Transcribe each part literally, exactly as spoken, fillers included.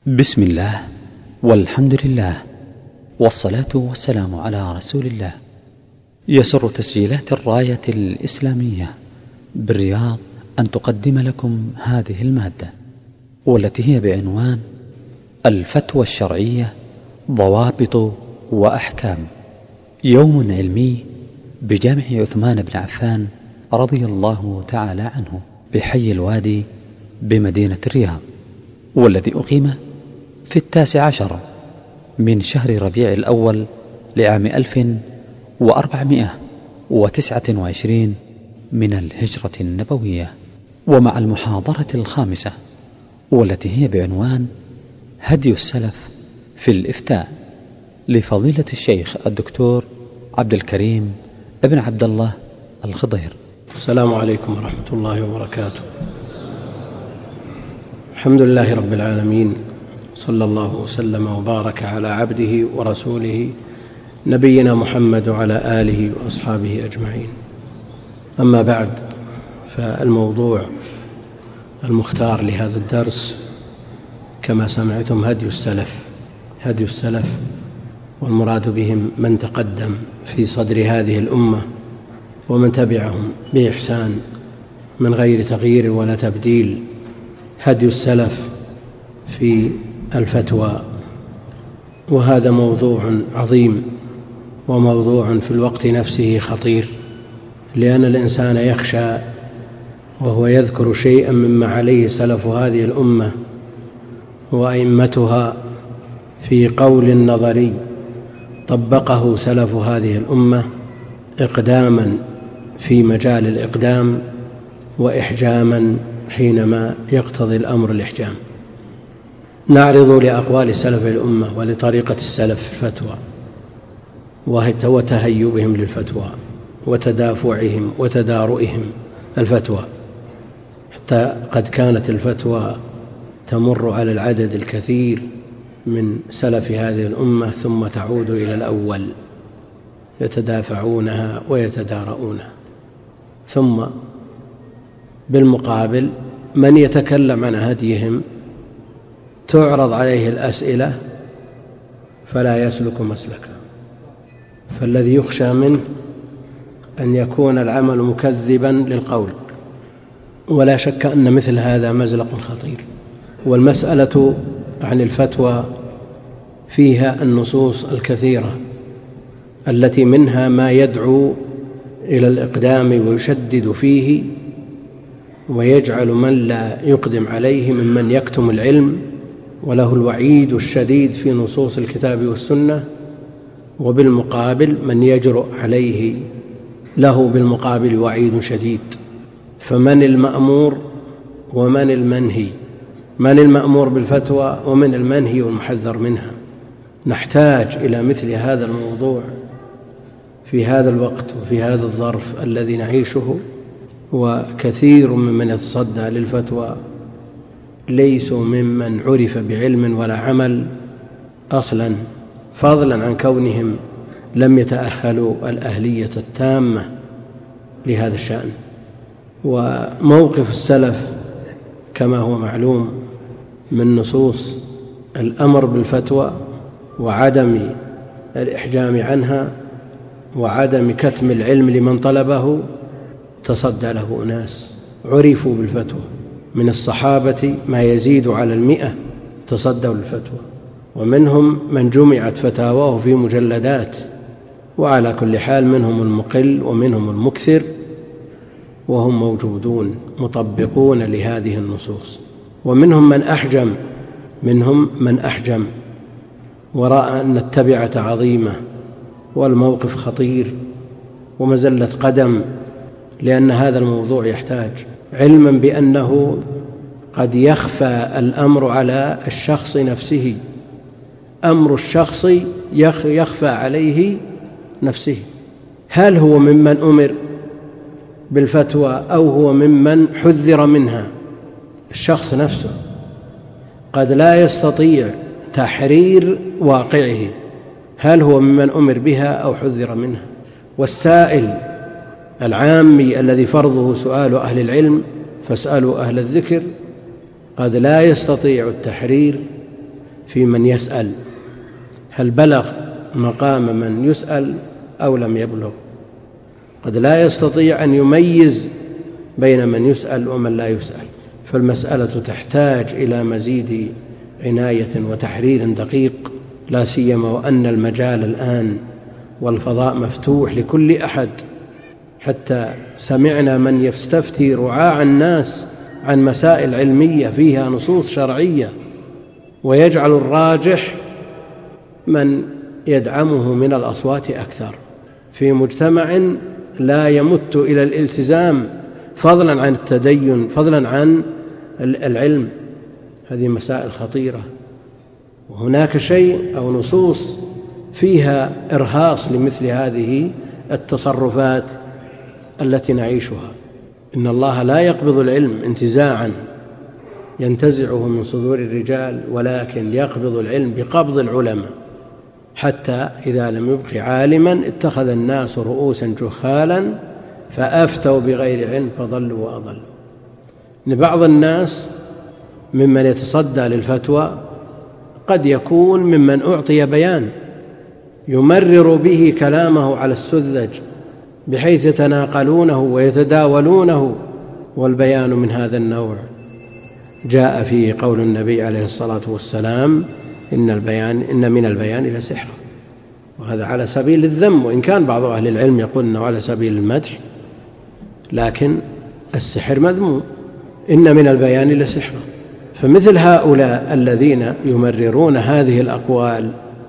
بسم الله والحمد لله والصلاة والسلام على رسول الله. يسر تسجيلات الراية الإسلامية بالرياض أن تقدم لكم هذه المادة، والتي هي بعنوان الفتوى الشرعية ضوابط وأحكام، يوم علمي بجامع عثمان بن عفان رضي الله تعالى عنه بحي الوادي بمدينة الرياض، والذي أقيم في التاسع عشر من شهر ربيع الأول لعام ألف وأربعمائة وتسعة وعشرين من الهجرة النبوية، ومع المحاضرة الخامسة والتي هي بعنوان هدي السلف في الإفتاء لفضيلة الشيخ الدكتور عبد الكريم ابن عبد الله الخضير. السلام عليكم ورحمة الله وبركاته. الحمد لله رب العالمين، صلى الله وسلم وبارك على عبده ورسوله نبينا محمد وعلى آله وأصحابه أجمعين. أما بعد، فالموضوع المختار لهذا الدرس كما سمعتم هدي السلف. هدي السلف والمراد بهم من تقدم في صدر هذه الأمة ومن تبعهم بإحسان من غير تغيير ولا تبديل. هدي السلف في الفتوى، وهذا موضوع عظيم وموضوع في الوقت نفسه خطير، لأن الإنسان يخشى وهو يذكر شيئا مما عليه سلف هذه الأمة وأئمتها في قول نظري طبقه سلف هذه الأمة إقداما في مجال الإقدام وإحجاما حينما يقتضي الأمر الإحجام. نعرض لأقوال سلف الأمة ولطريقة السلف في الفتوى وتهيبهم للفتوى وتدافعهم وتدارئهم الفتوى، حتى قد كانت الفتوى تمر على العدد الكثير من سلف هذه الأمة ثم تعود إلى الأول، يتدافعونها ويتدارؤونها. ثم بالمقابل من يتكلم عن هديهم تعرض عليه الأسئلة فلا يسلك مسلكا، فالذي يخشى منه أن يكون العمل مكذبا للقول، ولا شك أن مثل هذا مزلق خطير. والمسألة عن الفتوى فيها النصوص الكثيرة التي منها ما يدعو إلى الإقدام ويشدد فيه ويجعل من لا يقدم عليه ممن يكتم العلم، وله الوعيد الشديد في نصوص الكتاب والسنة، وبالمقابل من يجرؤ عليه له بالمقابل وعيد شديد. فمن المأمور ومن المنهي؟ من المأمور بالفتوى ومن المنهي والمحذر منها؟ نحتاج إلى مثل هذا الموضوع في هذا الوقت وفي هذا الظرف الذي نعيشه، وكثير ممن يتصدى للفتوى ليسوا ممن عرف بعلم ولا عمل أصلا، فضلا عن كونهم لم يتأهلوا الأهلية التامة لهذا الشأن. وموقف السلف كما هو معلوم من نصوص الأمر بالفتوى وعدم الإحجام عنها وعدم كتم العلم لمن طلبه، تصدى له أناس عرفوا بالفتوى من الصحابة ما يزيد على المئة تصدوا للفتوى، ومنهم من جمعت فتاواه في مجلدات، وعلى كل حال منهم المقل ومنهم المكثر، وهم موجودون مطبقون لهذه النصوص. ومنهم من أحجم منهم من أحجم ورأى أن التبعة عظيمة والموقف خطير ومزلة قدم، لأن هذا الموضوع يحتاج علما بأنه قد يخفى الأمر على الشخص نفسه، أمر الشخص يخفى عليه نفسه. هل هو ممن أمر بالفتوى أو هو ممن حذر منها؟ الشخص نفسه قد لا يستطيع تحرير واقعه، هل هو ممن أمر بها أو حذر منها؟ والسائل العامي الذي فرضه سؤال أهل العلم فاسألوا أهل الذكر قد لا يستطيع التحرير في من يسأل، هل بلغ مقام من يسأل أو لم يبلغ؟ قد لا يستطيع أن يميز بين من يسأل ومن لا يسأل، فالمسألة تحتاج إلى مزيد عناية وتحرير دقيق، لا سيما وأن المجال الآن والفضاء مفتوح لكل أحد، حتى سمعنا من يستفتي رعاع الناس عن مسائل علمية فيها نصوص شرعية، ويجعل الراجح من يدعمه من الأصوات أكثر في مجتمع لا يمت إلى الالتزام فضلا عن التدين، فضلا عن العلم. هذه مسائل خطيرة، وهناك شيء أو نصوص فيها إرهاص لمثل هذه التصرفات التي نعيشها. إن الله لا يقبض العلم انتزاعا ينتزعه من صدور الرجال، ولكن يقبض العلم بقبض العلماء، حتى إذا لم يبق عالما اتخذ الناس رؤوسا جهالا فأفتوا بغير علم فضلوا وأضلوا. إن بعض الناس ممن يتصدى للفتوى قد يكون ممن أعطي بيان يمرر به كلامه على السذج بحيث يتناقلونه ويتداولونه، والبيان من هذا النوع جاء فيه قول النبي عليه الصلاة والسلام: إن البيان إن من البيان لسحرا. وهذا على سبيل الذم، وإن كان بعض أهل العلم يقول أنه على سبيل المدح، لكن السحر مذموم. إن من البيان لسحرا. فمثل هؤلاء الذين يمررون هذه الأقوال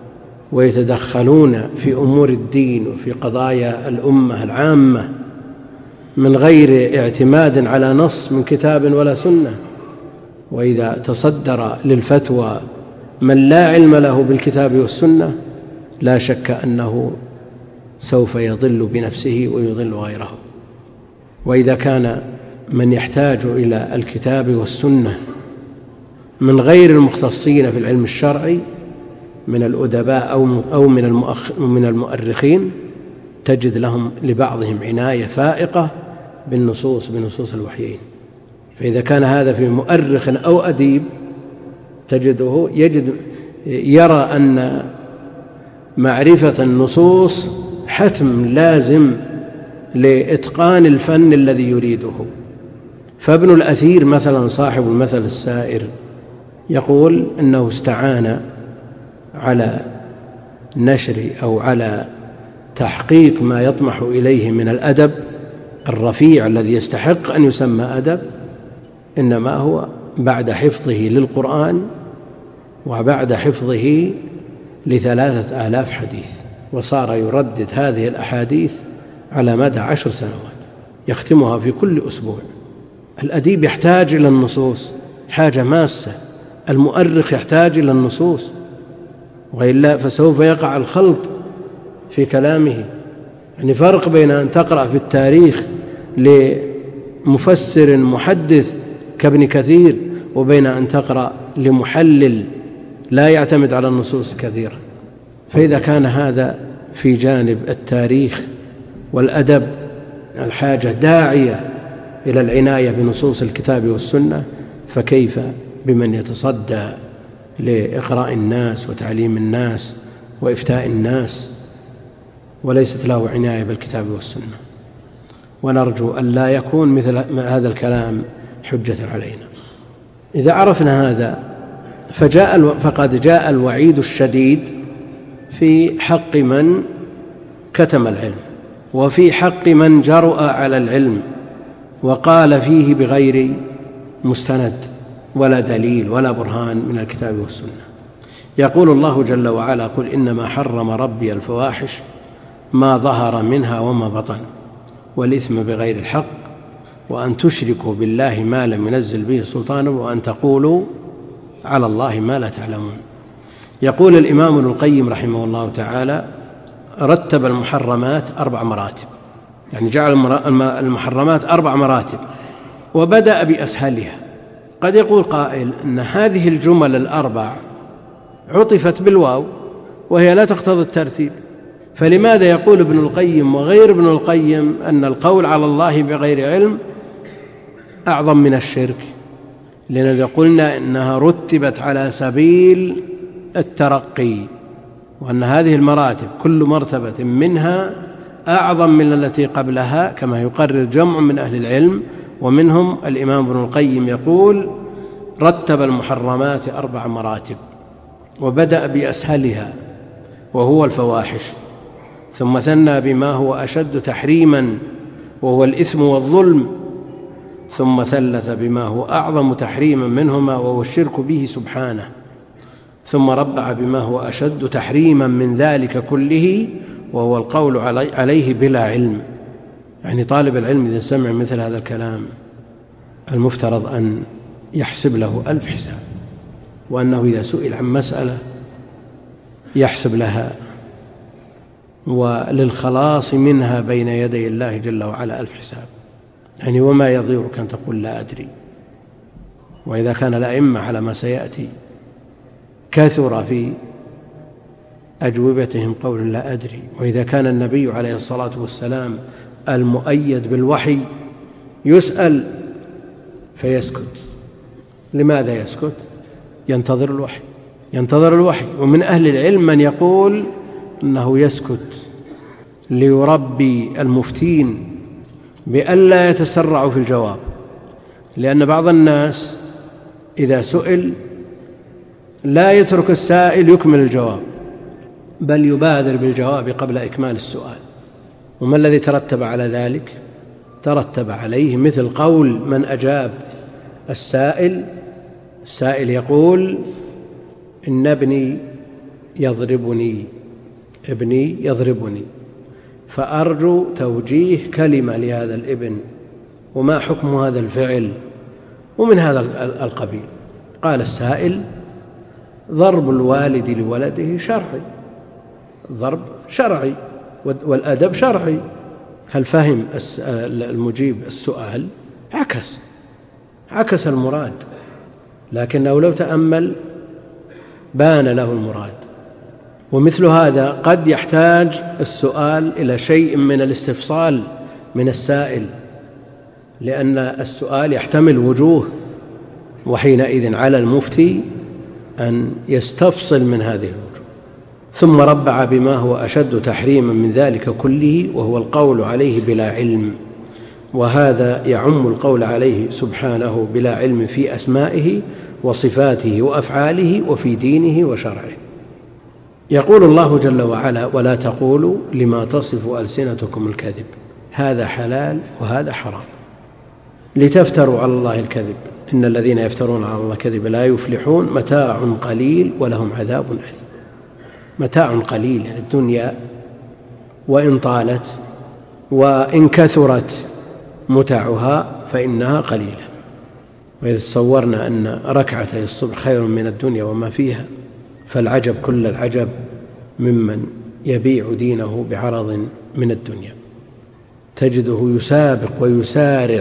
ويتدخلون في أمور الدين وفي قضايا الأمة العامة من غير اعتماد على نص من كتاب ولا سنة، وإذا تصدر للفتوى من لا علم له بالكتاب والسنة لا شك أنه سوف يضل بنفسه ويضل غيره. وإذا كان من يحتاج إلى الكتاب والسنة من غير المختصين في العلم الشرعي من الأدباء أو من المؤرخين، تجد لهم لبعضهم عناية فائقة بالنصوص بنصوص الوحيين. فإذا كان هذا في مؤرخ أو أديب تجده يجد يرى أن معرفة النصوص حتم لازم لإتقان الفن الذي يريده. فابن الأثير مثلا صاحب المثل السائر يقول إنه استعان على نشر أو على تحقيق ما يطمح إليه من الأدب الرفيع الذي يستحق أن يسمى أدب، إنما هو بعد حفظه للقرآن وبعد حفظه لثلاثة آلاف حديث، وصار يردد هذه الأحاديث على مدى عشر سنوات يختمها في كل أسبوع. الأديب يحتاج إلى النصوص حاجة ماسة، المؤرخ يحتاج إلى النصوص، وإلا فسوف يقع الخلط في كلامه. يعني فرق بين أن تقرأ في التاريخ لمفسر محدث كابن كثير وبين أن تقرأ لمحلل لا يعتمد على النصوص كثيرا. فإذا كان هذا في جانب التاريخ والأدب الحاجة داعية إلى العناية بنصوص الكتاب والسنة، فكيف بمن يتصدى لإقراء الناس وتعليم الناس وإفتاء الناس وليست له عناية بالكتاب والسنة؟ ونرجو أن لا يكون مثل هذا الكلام حجة علينا. إذا عرفنا هذا فجاء فقد جاء الوعيد الشديد في حق من كتم العلم، وفي حق من جرؤ على العلم وقال فيه بغير مستند ولا دليل ولا برهان من الكتاب والسنة. يقول الله جل وعلا: قل إنما حرم ربي الفواحش ما ظهر منها وما بطن والإثم بغير الحق وأن تشركوا بالله ما لم ينزل به سلطانا وأن تقولوا على الله ما لا تعلمون. يقول الإمام ابن القيم رحمه الله تعالى: رتب المحرمات أربع مراتب، يعني جعل المحرمات أربع مراتب وبدأ بأسهلها. قد يقول قائل أن هذه الجمل الأربع عطفت بالواو وهي لا تقتضي الترتيب، فلماذا يقول ابن القيم وغير ابن القيم أن القول على الله بغير علم أعظم من الشرك؟ لأننا قلنا إنها رتبت على سبيل الترقي، وأن هذه المراتب كل مرتبة منها أعظم من التي قبلها، كما يقرر جمع من أهل العلم، ومنهم الإمام ابن القيم يقول: رتب المحرمات أربع مراتب، وبدأ بأسهلها وهو الفواحش، ثم ثنى بما هو أشد تحريما وهو الإثم والظلم، ثم ثلث بما هو أعظم تحريما منهما وهو الشرك به سبحانه، ثم ربع بما هو أشد تحريما من ذلك كله وهو القول عليه بلا علم. يعني طالب العلم إذا سمع مثل هذا الكلام المفترض أن يحسب له ألف حساب، وأنه إذا سئل عن مسألة يحسب لها، وللخلاص منها بين يدي الله جل وعلا ألف حساب. يعني وما يضيرك أن تقول لا أدري. وإذا كان الأئمة على ما سيأتي كثر في أجوبتهم قول لا أدري، وإذا كان النبي عليه الصلاة والسلام المؤيد بالوحي يسأل فيسكت، لماذا يسكت؟ ينتظر الوحي ينتظر الوحي ومن أهل العلم من يقول أنه يسكت ليربي المفتين بألا يتسرعوا في الجواب، لأن بعض الناس إذا سئل لا يترك السائل يكمل الجواب، بل يبادر بالجواب قبل إكمال السؤال. وما الذي ترتب على ذلك؟ ترتب عليه مثل قول من أجاب السائل السائل يقول: إن ابني يضربني ابني يضربني فأرجو توجيه كلمة لهذا الابن، وما حكم هذا الفعل، ومن هذا القبيل. قال السائل: ضرب الوالد لولده شرعي، ضرب شرعي والأدب شرعي. هل فهم المجيب السؤال؟ عكس عكس المراد، لكنه لو تأمل بان له المراد. ومثل هذا قد يحتاج السؤال إلى شيء من الاستفصال من السائل، لأن السؤال يحتمل وجوه، وحينئذ على المفتي أن يستفصل من هذه الوجوه. ثم ربع بما هو أشد تحريما من ذلك كله وهو القول عليه بلا علم، وهذا يعم القول عليه سبحانه بلا علم في أسمائه وصفاته وأفعاله وفي دينه وشرعه. يقول الله جل وعلا: ولا تقولوا لما تصف ألسنتكم الكذب هذا حلال وهذا حرام لتفتروا على الله الكذب إن الذين يفترون على الله الكذب لا يفلحون متاع قليل ولهم عذاب أليم. متاع قليل يعني الدنيا وإن طالت وإن كثرت متاعها فإنها قليلة. وإذا تصورنا أن ركعتي الصبح خير من الدنيا وما فيها، فالعجب كل العجب ممن يبيع دينه بعرض من الدنيا. تجده يسابق ويسارع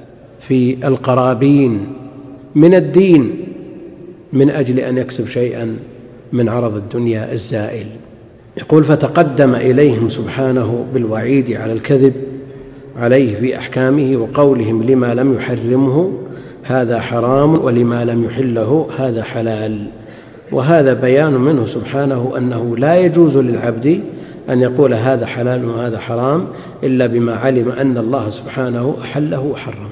في القرابين من الدين من أجل أن يكسب شيئا من عرض الدنيا الزائل. يقول: فتقدم إليهم سبحانه بالوعيد على الكذب عليه في أحكامه وقولهم لما لم يحرمه هذا حرام ولما لم يحله هذا حلال. وهذا بيان منه سبحانه أنه لا يجوز للعبد أن يقول هذا حلال وهذا حرام إلا بما علم أن الله سبحانه أحله وحرمه،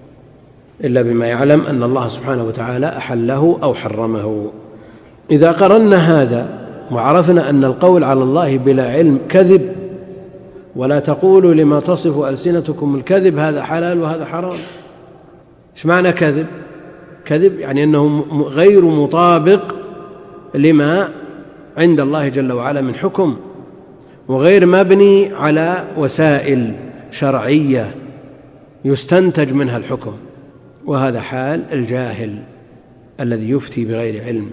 إلا بما يعلم أن الله سبحانه وتعالى أحله أو حرمه. إذا قررنا هذا وعرفنا أن القول على الله بلا علم كذب، ولا تقولوا لما تصف ألسنتكم الكذب هذا حلال وهذا حرام. إيش معنى كذب؟ كذب يعني أنه غير مطابق لما عند الله جل وعلا من حكم، وغير مبني على وسائل شرعية يستنتج منها الحكم. وهذا حال الجاهل الذي يفتي بغير علم،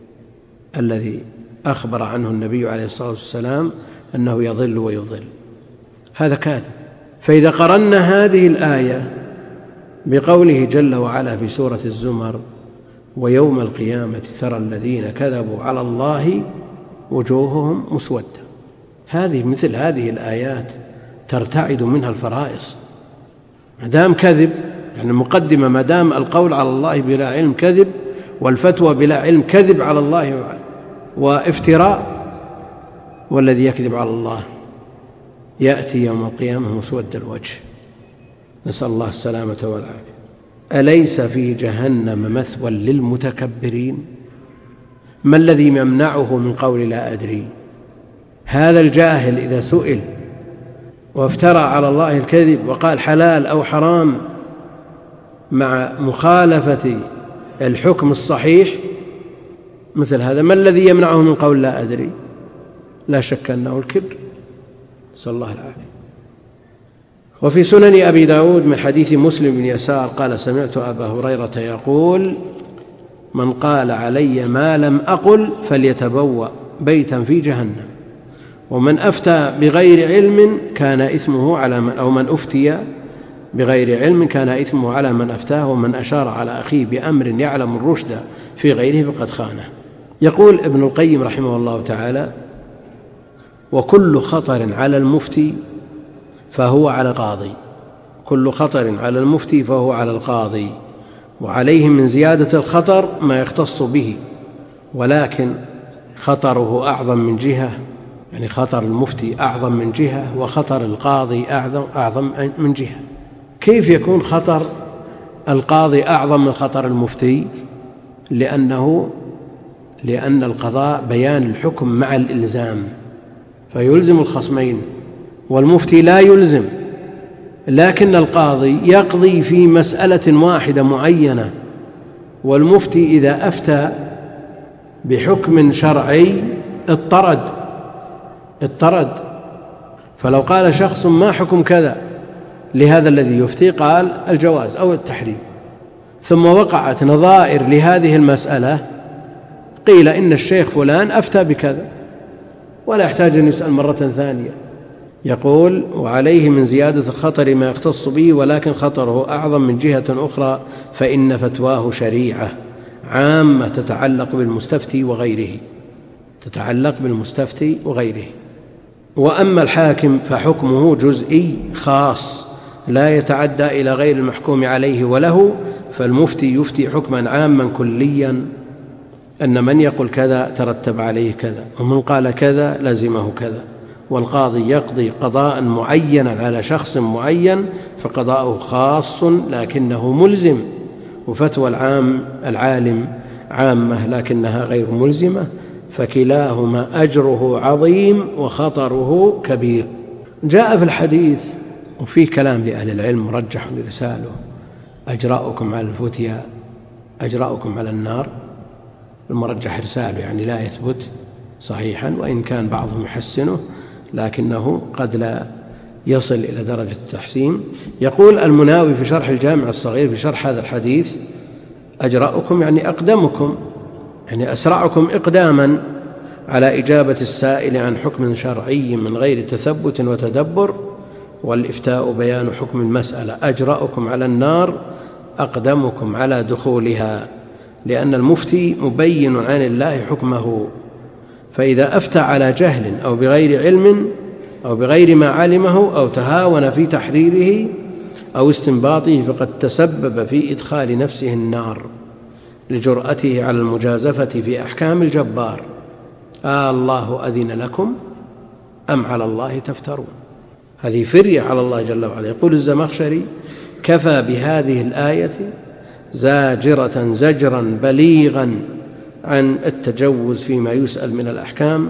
الذي أخبر عنه النبي عليه الصلاة والسلام أنه يضل ويضل، هذا كاذب. فإذا قرنا هذه الآية بقوله جل وعلا في سورة الزمر: ويوم القيامة ترى الذين كذبوا على الله وجوههم مسودة، هذه مثل هذه الآيات ترتعد منها الفرائص. ما دام كذب يعني المقدمة، ما دام القول على الله بلا علم كذب والفتوى بلا علم كذب على الله وافتراء. والذي يكذب على الله يأتي يوم القيامة مسود الوجه، نسأل الله السلامة والعافية. أليس في جهنم مثوى للمتكبرين؟ ما الذي يمنعه من قول لا أدري؟ هذا الجاهل إذا سئل وافترى على الله الكذب وقال حلال أو حرام مع مخالفة الحكم الصحيح مثل هذا، ما الذي يمنعه من قول لا أدري؟ لا شك أنه الكبر، نسأل الله العافية. وفي سنن أبي داود من حديث مسلم بن يسار قال سمعت أبا هريرة يقول من قال علي ما لم أقل فليتبوأ بيتا في جهنم، ومن أفتى بغير علم كان إثمه على من أو من أفتي بغير علم كان إثمه على من أفتاه، ومن أشار على أخيه بأمر يعلم الرشد في غيره فقد خانه. يقول ابن القيم رحمه الله تعالى وكل خطر على المفتي فهو على القاضي، كل خطر على المفتي فهو على القاضي، وعليه من زيادة الخطر ما يختص به، ولكن خطره أعظم من جهة، يعني خطر المفتي أعظم من جهة وخطر القاضي أعظم, أعظم من جهة. كيف يكون خطر القاضي أعظم من خطر المفتي؟ لأنه لأن القضاء بيان الحكم مع الإلزام فيلزم الخصمين، والمفتي لا يلزم، لكن القاضي يقضي في مسألة واحدة معينة، والمفتي إذا أفتى بحكم شرعي اضطرد اضطرد فلو قال شخص ما حكم كذا لهذا الذي يفتي قال الجواز أو التحريم، ثم وقعت نظائر لهذه المسألة قيل إن الشيخ فلان أفتى بكذا ولا يحتاج أن يسأل مرة ثانية. يقول وعليه من زيادة الخطر ما يختص به، ولكن خطره أعظم من جهة أخرى، فإن فتواه شريعة عامة تتعلق بالمستفتي وغيره تتعلق بالمستفتي وغيره وأما الحاكم فحكمه جزئي خاص لا يتعدى إلى غير المحكوم عليه وله، فالمفتي يفتي حكما عاما كليا أن من يقول كذا ترتب عليه كذا، ومن قال كذا لزمه كذا، والقاضي يقضي قضاء معينا على شخص معين فقضاؤه خاص لكنه ملزم، وفتوى العام العالم عامة لكنها غير ملزمة، فكلاهما أجره عظيم وخطره كبير. جاء في الحديث وفيه كلام لأهل العلم مرجح لرساله أجراؤكم على الفتيا أجراؤكم على النار، المرجح رساله يعني لا يثبت صحيحا، وإن كان بعضهم يحسنه لكنه قد لا يصل إلى درجة التحسين. يقول المناوي في شرح الجامع الصغير في شرح هذا الحديث أجراؤكم يعني أقدمكم، يعني أسرعكم إقداما على إجابة السائل عن حكم شرعي من غير تثبت وتدبر، والإفتاء بيان حكم المسألة. أجرأكم على النار أقدمكم على دخولها، لأن المفتي مبين عن الله حكمه، فإذا أفتى على جهل أو بغير علم أو بغير ما علمه أو تهاون في تحريره أو استنباطه فقد تسبب في إدخال نفسه النار لجرأته على المجازفة في أحكام الجبار. آه الله أذن لكم أم على الله تفترون؟ هذه فرية على الله جل وعلا. يقول الزمخشري كفى بهذه الآية زاجرة زجرا بليغا عن التجوز فيما يسأل من الأحكام،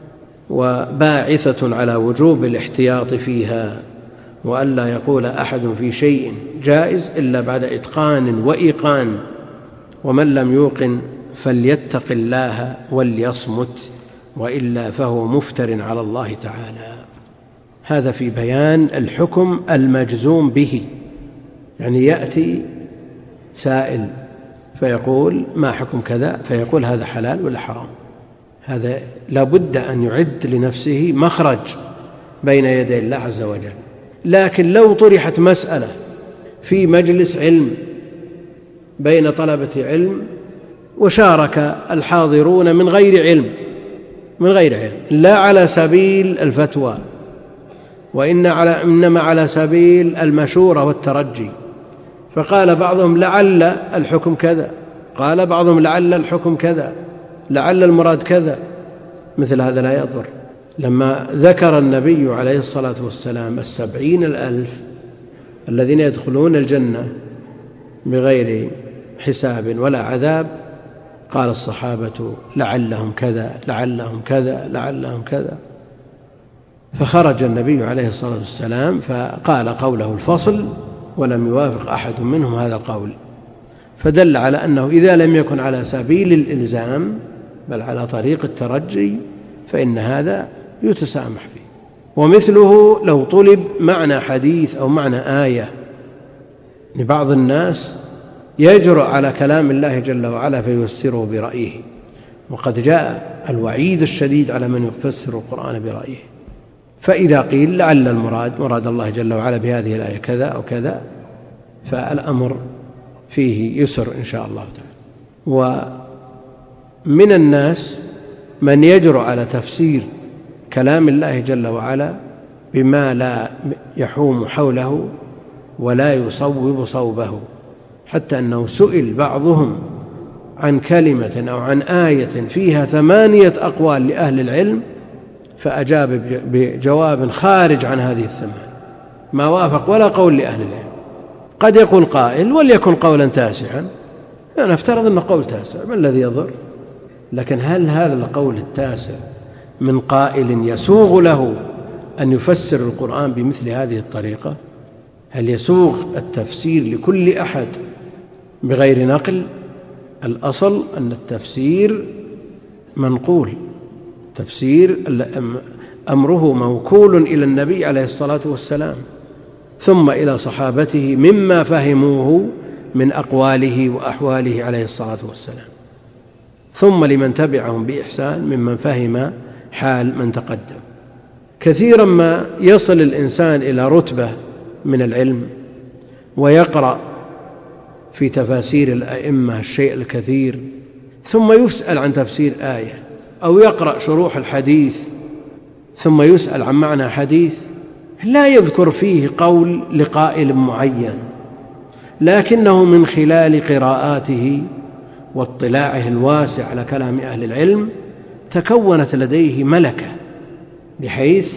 وباعثة على وجوب الاحتياط فيها، وألا يقول أحد في شيء جائز إلا بعد إتقان وإيقان، ومن لم يوقن فليتق الله وليصمت، وإلا فهو مفتر على الله تعالى. هذا في بيان الحكم المجزوم به، يعني يأتي سائل فيقول ما حكم كذا، فيقول هذا حلال ولا حرام، هذا لابد أن يعد لنفسه مخرج بين يدي الله عز وجل. لكن لو طرحت مسألة في مجلس علم بين طلبة علم وشارك الحاضرون من غير علم من غير علم لا على سبيل الفتوى، وإن على إنما على سبيل المشورة والترجي، فقال بعضهم لعل الحكم كذا، قال بعضهم لعل الحكم كذا، لعل المراد كذا، مثل هذا لا يضر. لما ذكر النبي عليه الصلاة والسلام السبعين الألف الذين يدخلون الجنة بغير حساب ولا عذاب، قال الصحابة لعلهم كذا لعلهم كذا لعلهم كذا، فخرج النبي عليه الصلاة والسلام فقال قوله الفصل ولم يوافق أحد منهم هذا القول، فدل على أنه إذا لم يكن على سبيل الإلزام بل على طريق الترجي فإن هذا يتسامح فيه. ومثله لو طلب معنى حديث أو معنى آية، لبعض الناس يجرؤ على كلام الله جل وعلا فيفسره برأيه، وقد جاء الوعيد الشديد على من يفسر القرآن برأيه. فإذا قيل لعل المراد مراد الله جل وعلا بهذه الآية كذا أو كذا، فالأمر فيه يسر إن شاء الله تعالى. ومن الناس من يجرؤ على تفسير كلام الله جل وعلا بما لا يحوم حوله ولا يصوب صوبه، حتى أنه سئل بعضهم عن كلمة أو عن آية فيها ثمانية أقوال لأهل العلم فأجاب بجواب خارج عن هذه الثمان، ما وافق ولا قول لأهل العلم. قد يقول قائل وليكن قولا تاسعا، أنا افترض أنه قول تاسع، ما الذي يضر؟ لكن هل هذا القول التاسع من قائل يسوغ له أن يفسر القرآن بمثل هذه الطريقة؟ هل يسوغ التفسير لكل أحد بغير نقل؟ الأصل أن التفسير منقول، تفسير أمره موكول إلى النبي عليه الصلاة والسلام ثم إلى صحابته مما فهموه من أقواله وأحواله عليه الصلاة والسلام، ثم لمن تبعهم بإحسان ممن فهم حال من تقدم. كثيرا ما يصل الإنسان إلى رتبة من العلم ويقرأ في تفاسير الأئمة الشيء الكثير، ثم يسأل عن تفسير آية، أو يقرأ شروح الحديث ثم يسأل عن معنى حديث لا يذكر فيه قول لقائل معين، لكنه من خلال قراءاته واطلاعه الواسع على كلام أهل العلم تكونت لديه ملكة، بحيث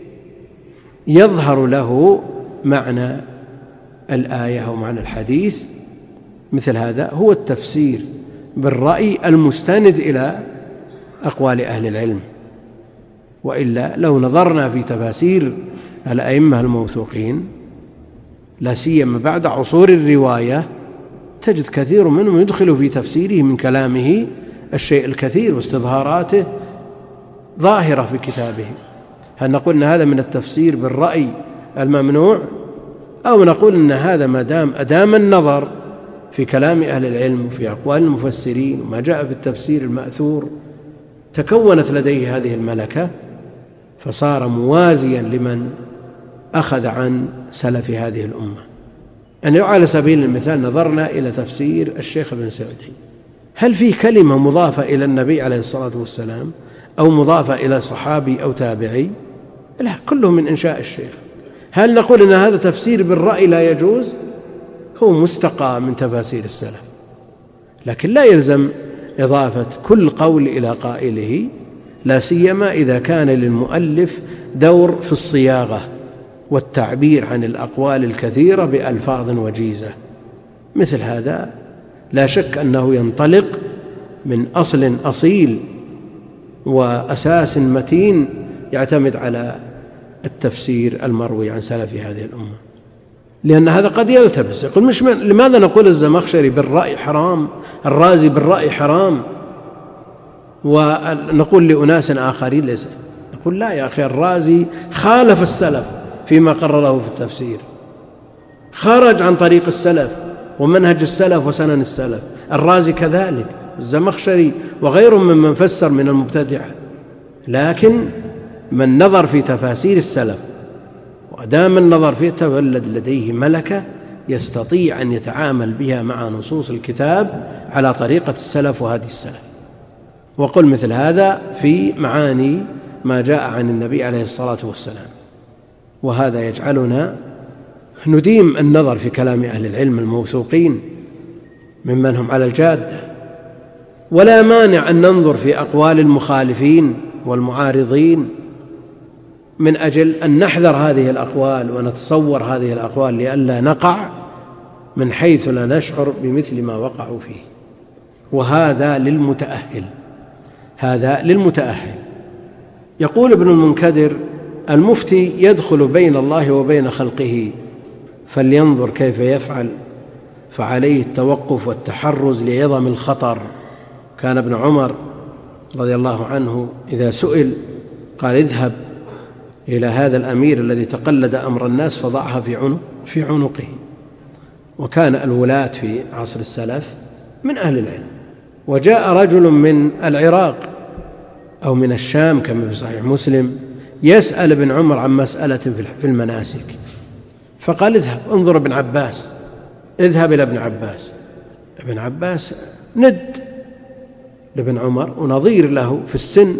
يظهر له معنى الآية أو معنى الحديث. مثل هذا هو التفسير بالرأي المستند إلى أقوال أهل العلم. وإلا لو نظرنا في تفاسير الأئمة الموثوقين لا سيما بعد عصور الرواية تجد كثير منهم يدخل في تفسيره من كلامه الشيء الكثير واستظهاراته ظاهرة في كتابه. هل نقول أن هذا من التفسير بالرأي الممنوع، أو نقول أن هذا ما دام أدام النظر في كلام أهل العلم وفي أقوال المفسرين وما جاء في التفسير المأثور تكونت لديه هذه الملكة، فصار موازيا لمن أخذ عن سلف هذه الأمة. يعني على سبيل المثال نظرنا إلى تفسير الشيخ ابن سعدي، هل فيه كلمة مضافة إلى النبي عليه الصلاة والسلام أو مضافة إلى صحابي أو تابعي؟ لا، كله من إنشاء الشيخ. هل نقول أن هذا تفسير بالرأي لا يجوز؟ هو مستقى من تفاسير السلف، لكن لا يلزم إضافة كل قول إلى قائله، لا سيما إذا كان للمؤلف دور في الصياغة والتعبير عن الأقوال الكثيرة بألفاظ وجيزة. مثل هذا لا شك أنه ينطلق من أصل أصيل وأساس متين يعتمد على التفسير المروي عن سلف هذه الأمة، لأن هذا قد يلتبس. يقول مش من... لماذا نقول الزمخشري بالرأي حرام، الرازي بالرأي حرام، ونقول لأناس آخرين ليس؟ نقول لا يا أخي، الرازي خالف السلف فيما قرره في التفسير، خرج عن طريق السلف ومنهج السلف وسنن السلف. الرازي كذلك، الزمخشري وغيرهم ممن فسر من المبتدعة. لكن من نظر في تفاسير السلف وأدام النظر فيه تولد لديه ملكة يستطيع أن يتعامل بها مع نصوص الكتاب على طريقة السلف وهدي السلف. وقل مثل هذا في معاني ما جاء عن النبي عليه الصلاة والسلام. وهذا يجعلنا نديم النظر في كلام أهل العلم الموثوقين ممن هم على الجادة، ولا مانع أن ننظر في أقوال المخالفين والمعارضين من أجل أن نحذر هذه الأقوال ونتصور هذه الأقوال لئلا نقع من حيث لا نشعر بمثل ما وقعوا فيه. وهذا للمتأهل، هذا للمتأهل. يقول ابن المنكدر: المفتي يدخل بين الله وبين خلقه فلينظر كيف يفعل، فعليه التوقف والتحرز لعظم الخطر. كان ابن عمر رضي الله عنه إذا سئل قال: اذهب إلى هذا الأمير الذي تقلد أمر الناس فضعها في عنق في عنقه. وكان الولاة في عصر السلف من أهل العلم. وجاء رجل من العراق أو من الشام كما في صحيح مسلم يسأل ابن عمر عن مسألة في المناسك، فقال: اذهب انظر ابن عباس، اذهب إلى ابن عباس. ابن عباس ند لابن عمر ونظير له في السن،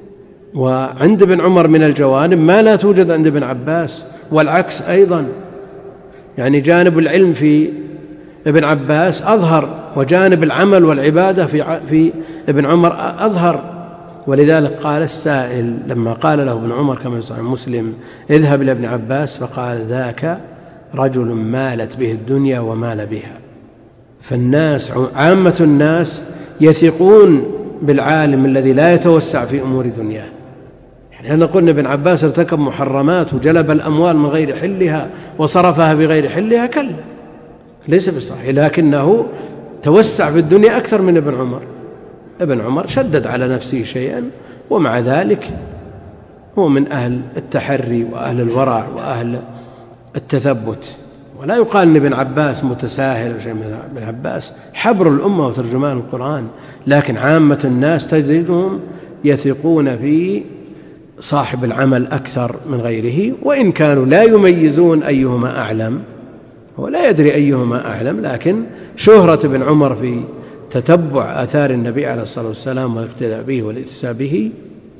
وعند ابن عمر من الجوانب ما لا توجد عند ابن عباس، والعكس أيضا. يعني جانب العلم في ابن عباس أظهر، وجانب العمل والعبادة في, في ابن عمر أظهر. ولذلك قال السائل لما قال له ابن عمر كما في صحيح مسلم: اذهب إلى ابن عباس، فقال: ذاك رجل مالت به الدنيا ومال بها. فالناس عامة الناس يثقون بالعالم الذي لا يتوسع في أمور دنياه. يعني أنا قلنا ابن عباس ارتكب محرمات وجلب الأموال من غير حلها وصرفها بغير حلها، كلا، ليس بالصحيح، لكنه توسع في الدنيا أكثر من ابن عمر. ابن عمر شدد على نفسه شيئا، ومع ذلك هو من أهل التحري وأهل الورع وأهل التثبت. ولا يقال أن ابن عباس متساهل أو شيء من ابن عباس حبر الأمة وترجمان القرآن، لكن عامة الناس تجدهم يثقون في صاحب العمل أكثر من غيره، وإن كانوا لا يميزون أيهما أعلم، هو لا يدري أيهما أعلم، لكن شهرة ابن عمر في تتبع آثار النبي عليه الصلاة والسلام والاقتداء به والاتساء به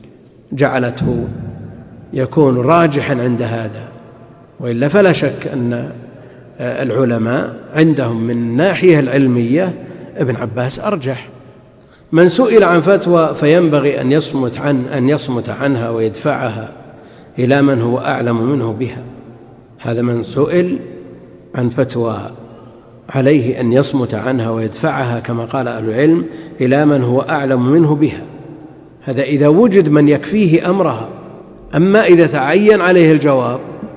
جعلته يكون راجحا عند هذا. وإلا فلا شك أن العلماء عندهم من الناحية العلمية ابن عباس أرجح. من سئل عن فتوى فينبغي أن يصمت عن أن يصمت عنها ويدفعها إلى من هو أعلم منه بها. هذا من سئل عن فتوى عليه أن يصمت عنها ويدفعها كما قال أهل العلم إلى من هو أعلم منه بها. هذا إذا وجد من يكفيه أمرها. أما إذا تعين عليه الجواب،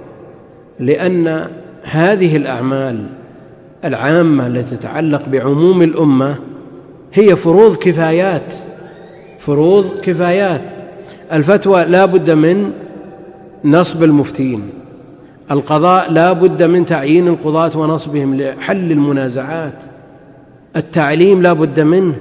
لأن هذه الأعمال العامة التي تتعلق بعموم الأمة هي فروض كفايات، فروض كفايات. الفتوى لا بد من نصب المفتين، القضاء لا بد من تعيين القضاة ونصبهم لحل المنازعات، التعليم لا بد منه،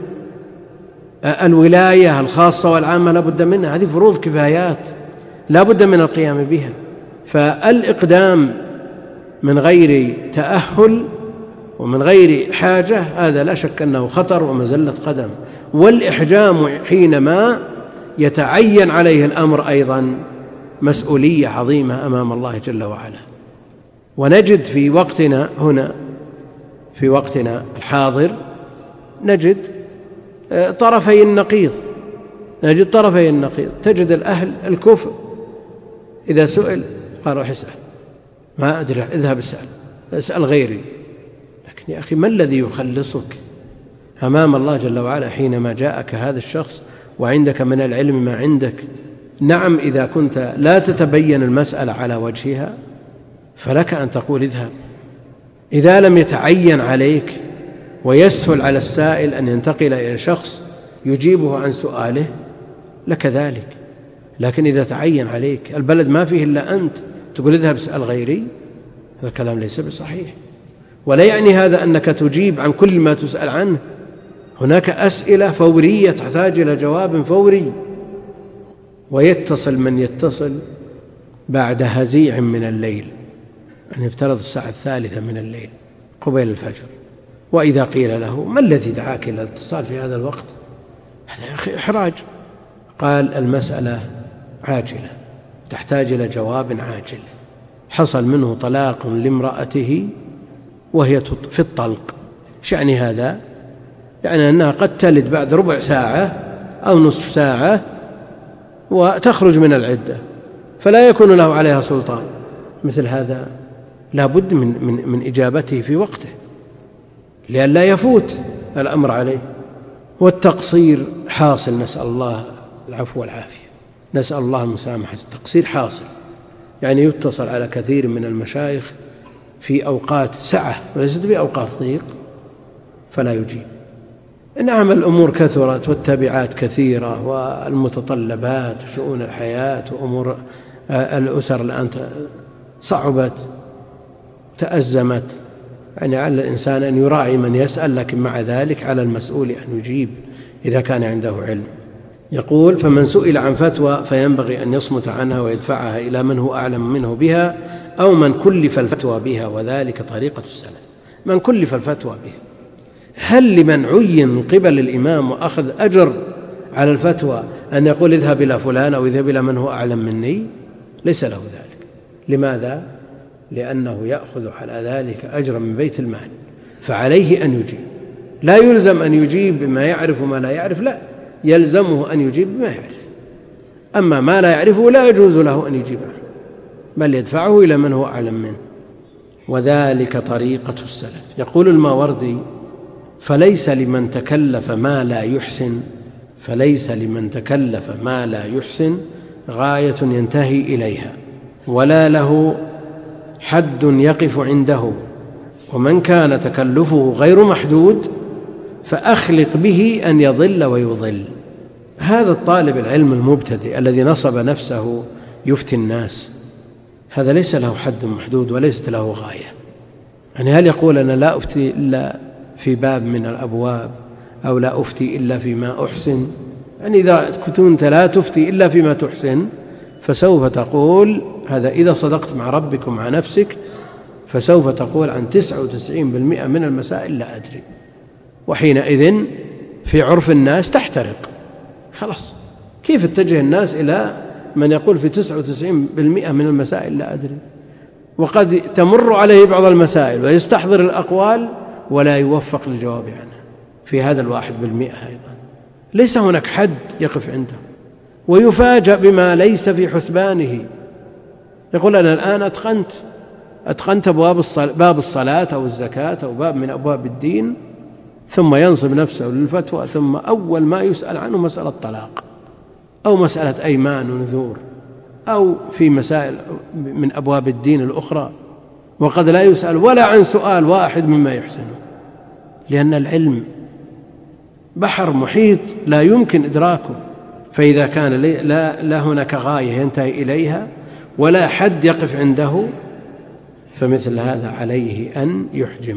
الولاية الخاصة والعامة لا بد منها. هذه فروض كفايات لا بد من القيام بها. فالإقدام من غير تأهل ومن غير حاجة هذا لا شك أنه خطر ومزلة قدم. والإحجام حينما يتعين عليه الأمر أيضا مسؤولية عظيمة أمام الله جل وعلا. ونجد في وقتنا هنا، في وقتنا الحاضر، نجد طرفي النقيض، نجد طرفي النقيض. تجد الأهل الكفر إذا سئل قال روح اسأل، ما أدري، اذهب اسأل، اسأل غيري. لكن يا أخي ما الذي يخلصك أمام الله جل وعلا حينما جاءك هذا الشخص وعندك من العلم ما عندك؟ نعم إذا كنت لا تتبين المسألة على وجهها فلك أن تقول اذهب. إذا لم يتعين عليك ويسهل على السائل أن ينتقل إلى شخص يجيبه عن سؤاله لك ذلك. لكن إذا تعين عليك البلد ما فيه إلا أنت تقول اذهب اسأل غيري، هذا الكلام ليس بصحيح. ولا يعني هذا أنك تجيب عن كل ما تسأل عنه. هناك أسئلة فورية تحتاج إلى جواب فوري. ويتصل من يتصل بعد هزيع من الليل، يعني يفترض الساعة الثالثة من الليل قبيل الفجر، وإذا قيل له ما الذي دعاك إلى الاتصال في هذا الوقت؟ هذا يا أخي إحراج. قال المسألة عاجلة تحتاج إلى جواب عاجل. حصل منه طلاق لامرأته وهي في الطلق. شأن هذا يعني أنها قد تلد بعد ربع ساعة أو نصف ساعة، وتخرج من العدة فلا يكون له عليها سلطان، مثل هذا لا بد من, من, من إجابته في وقته لئلا يفوت الأمر عليه. والتقصير حاصل، نسأل الله العفو والعافية، نسأل الله المسامحة. التقصير حاصل، يعني يتصل على كثير من المشايخ في أوقات سعة وليست في أوقات ضيق فلا يجيب. نعم الأمور كثرت والتبعات كثيرة والمتطلبات وشؤون الحياة وأمور الأسر الآن صعبت تأزمت، يعني على الإنسان أن يراعي من يسأل، لكن مع ذلك على المسؤول أن يجيب إذا كان عنده علم. يقول: فمن سئل عن فتوى فينبغي أن يصمت عنها ويدفعها إلى من هو أعلم منه بها أو من كلف الفتوى بها، وذلك طريقة السلف. من كلف الفتوى بها، هل لمن عين من قبل الإمام وأخذ أجر على الفتوى أن يقول اذهب إلى فلان أو اذهب إلى من هو أعلم مني؟ ليس له ذلك. لماذا؟ لأنه يأخذ على ذلك أجرا من بيت المال، فعليه أن يجيب. لا يلزم أن يجيب بما يعرف وما لا يعرف، لا، يلزمه أن يجيب بما يعرف. أما ما لا يعرفه لا يجوز له أن يجيب عنه، بل يدفعه إلى من هو أعلم منه، وذلك طريقة السلف. يقول الماوردي: فليس لمن تكلف ما لا يحسن فليس لمن تكلف ما لا يحسن غاية ينتهي إليها، ولا له حد يقف عنده، ومن كان تكلفه غير محدود فأخلق به أن يضل ويضل. هذا الطالب العلم المبتدئ الذي نصب نفسه يفتي الناس، هذا ليس له حد محدود وليست له غاية. يعني هل يقول أنا لا أفتي إلا في باب من الأبواب، أو لا أفتي إلا فيما أحسن؟ يعني إذا كنت لا تفتي إلا فيما تحسن فسوف تقول هذا، إذا صدقت مع ربك ومع نفسك فسوف تقول عن تسعة وتسعين بالمئة من المسائل لا أدري، وحينئذ في عرف الناس تحترق. خلاص، كيف اتجه الناس إلى من يقول في تسعة وتسعين بالمئة من المسائل لا أدري، وقد تمر عليه بعض المسائل ويستحضر الأقوال ولا يوفق للجواب عنها في هذا الواحد بالمئة أيضا. ليس هناك حد يقف عنده، ويفاجأ بما ليس في حسبانه. يقول أنا الآن أتقنت أتقنت باب الصلاة أو الزكاة أو باب من أبواب الدين، ثم ينصب نفسه للفتوى، ثم أول ما يسأل عنه مسألة طلاق أو مسألة أيمان ونذور أو في مسائل من أبواب الدين الأخرى، وقد لا يسأل ولا عن سؤال واحد مما يحسنه، لأن العلم بحر محيط لا يمكن إدراكه. فإذا كان لا, لا هناك غاية ينتهي إليها ولا حد يقف عنده فمثل هذا عليه أن يحجم،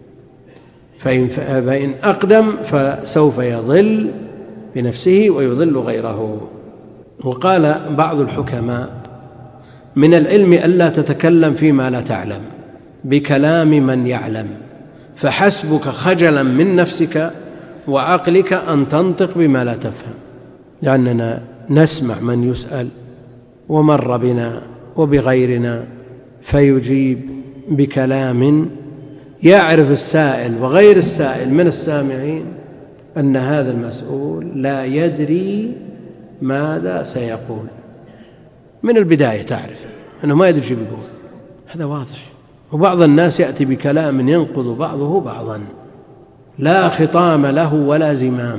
فإن, فإن أقدم فسوف يضل بنفسه ويضل غيره. وقال بعض الحكماء: من العلم ألا تتكلم فيما لا تعلم بكلام من يعلم، فحسبك خجلا من نفسك وعقلك أن تنطق بما لا تفهم. لأننا نسمع من يسأل ومر بنا وبغيرنا فيجيب بكلام يعرف السائل وغير السائل من السامعين أن هذا المسؤول لا يدري ماذا سيقول. من البداية تعرف أنه ما يدري شيء بيقول، هذا واضح. وبعض الناس يأتي بكلام ينقض بعضه بعضا، لا خطام له ولا زمام.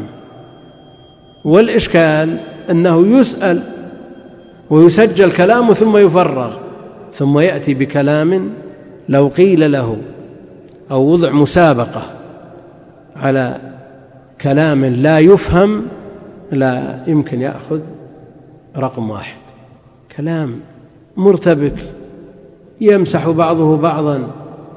والإشكال أنه يسأل ويسجل كلامه ثم يفرغ، ثم يأتي بكلام لو قيل له أو وضع مسابقة على كلام لا يفهم لا يمكن يأخذ رقم واحد. كلام مرتبك يمسح بعضه بعضا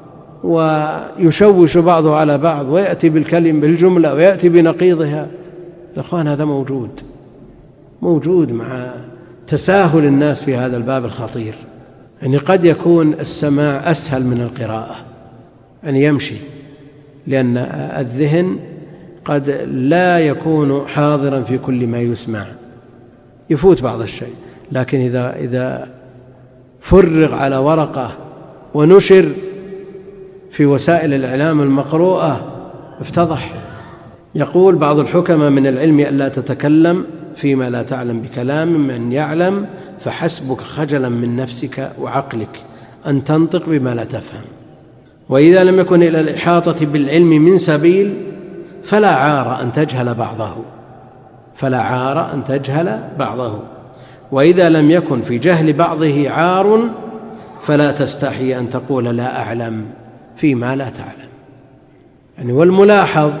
ويشوش بعضه على بعض، ويأتي بالكلم بالجملة ويأتي بنقيضها. الأخوان هذا موجود موجود مع تساهل الناس في هذا الباب الخطير. يعني قد يكون السماع أسهل من القراءة، أن يمشي، لأن الذهن قد لا يكون حاضرا في كل ما يسمع، يفوت بعض الشيء. لكن إذا, إذا فرغ على ورقة ونشر في وسائل الإعلام المقروءة افتضح. يقول بعض الحكماء: من العلم ألا تتكلم فيما لا تعلم بكلام من يعلم، فحسبك خجلا من نفسك وعقلك أن تنطق بما لا تفهم. وإذا لم يكن إلى الإحاطة بالعلم من سبيل فلا عار أن تجهل بعضه فلا عار أن تجهل بعضه وإذا لم يكن في جهل بعضه عار فلا تستحي أن تقول لا أعلم فيما لا تعلم. يعني والملاحظ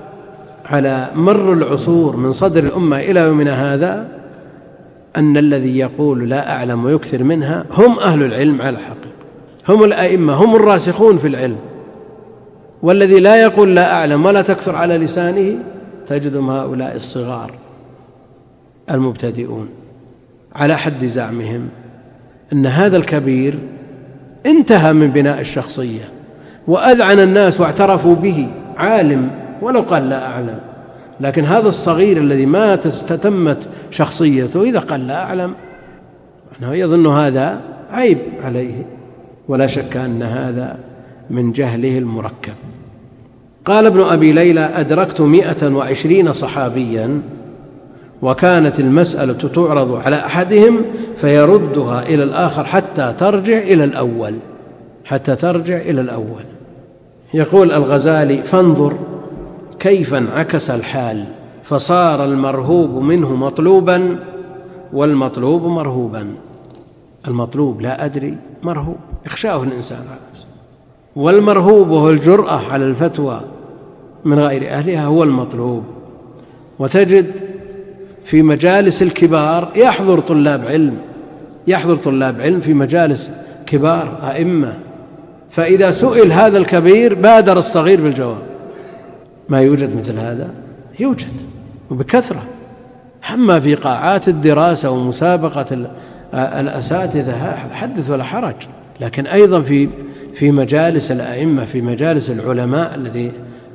على مر العصور من صدر الأمة إلى يومنا هذا أن الذي يقول لا أعلم ويكثر منها هم أهل العلم على الحقيقة، هم الأئمة، هم الراسخون في العلم. والذي لا يقول لا أعلم ولا تكثر على لسانه تجدهم هؤلاء الصغار المبتدئون، على حد زعمهم أن هذا الكبير انتهى من بناء الشخصية وأذعن الناس واعترفوا به عالم ولو قال لا أعلم. لكن هذا الصغير الذي ما تتمت شخصيته إذا قال لا أعلم أنه يظن هذا عيب عليه، ولا شك أن هذا من جهله المركب. قال ابن أبي ليلى: أدركت مئة وعشرين صحابيا وكانت المسألة تعرض على أحدهم فيردها إلى الآخر حتى ترجع إلى الأول حتى ترجع إلى الأول. يقول الغزالي: فانظر كيف انعكس الحال، فصار المرهوب منه مطلوبا والمطلوب مرهوبا. المطلوب لا أدري، مرهوب يخشاه الإنسان على نفسه، والمرهوب وهو الجرأة على الفتوى من غير أهلها هو المطلوب. وتجد في مجالس الكبار يحضر طلاب علم يحضر طلاب علم في مجالس كبار أئمة، فإذا سئل هذا الكبير بادر الصغير بالجواب. ما يوجد مثل هذا؟ يوجد وبكثرة. أما في قاعات الدراسة ومسابقة الأساتذة حدث ولا حرج، لكن أيضا في في مجالس الأئمة، في مجالس العلماء الذي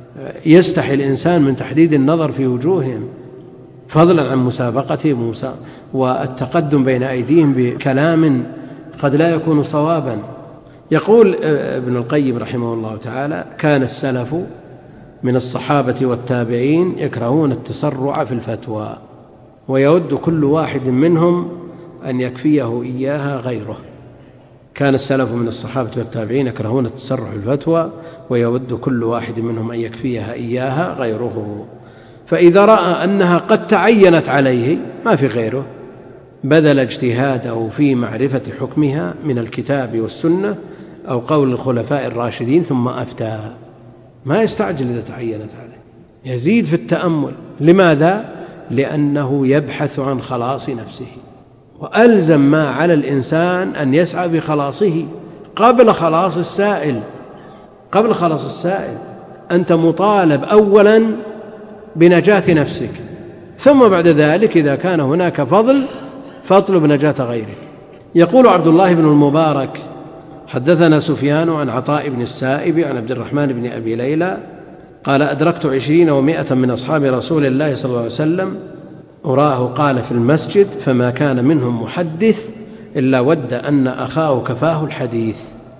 يستحي الإنسان من تحديد النظر في وجوههم، فضلا عن مسابقتهم والتقدم بين أيديهم بكلام قد لا يكون صوابا. يقول ابن القيم رحمه الله تعالى: كان السلف من الصحابة والتابعين يكرهون التسرع في الفتوى، ويود كل واحد منهم أن يكفيه إياها غيره. كان السلف من الصحابة والتابعين يكرهون التسرع في الفتوى، ويود كل واحد منهم أن يكفيها إياها غيره. فإذا رأى أنها قد تعينت عليه ما في غيره بذل اجتهاده في معرفة حكمها من الكتاب والسنة أو قول الخلفاء الراشدين ثم أفتى. ما يستعجل إذا تعينت عليه، يزيد في التأمل. لماذا؟ لأنه يبحث عن خلاص نفسه، وألزم ما على الإنسان أن يسعى بخلاصه قبل خلاص السائل قبل خلاص السائل أنت مطالب أولا بنجاة نفسك، ثم بعد ذلك إذا كان هناك فضل فاطلب نجاة غيرك. يقول عبد الله بن المبارك: حدثنا سفيان عن عطاء بن السائب عن عبد الرحمن بن أبي ليلى قال: أدركت عشرين ومائة من أصحاب رسول الله صلى الله عليه وسلم أراه قال في المسجد فما كان منهم محدث إلا ود أن أخاه كفاه الحديث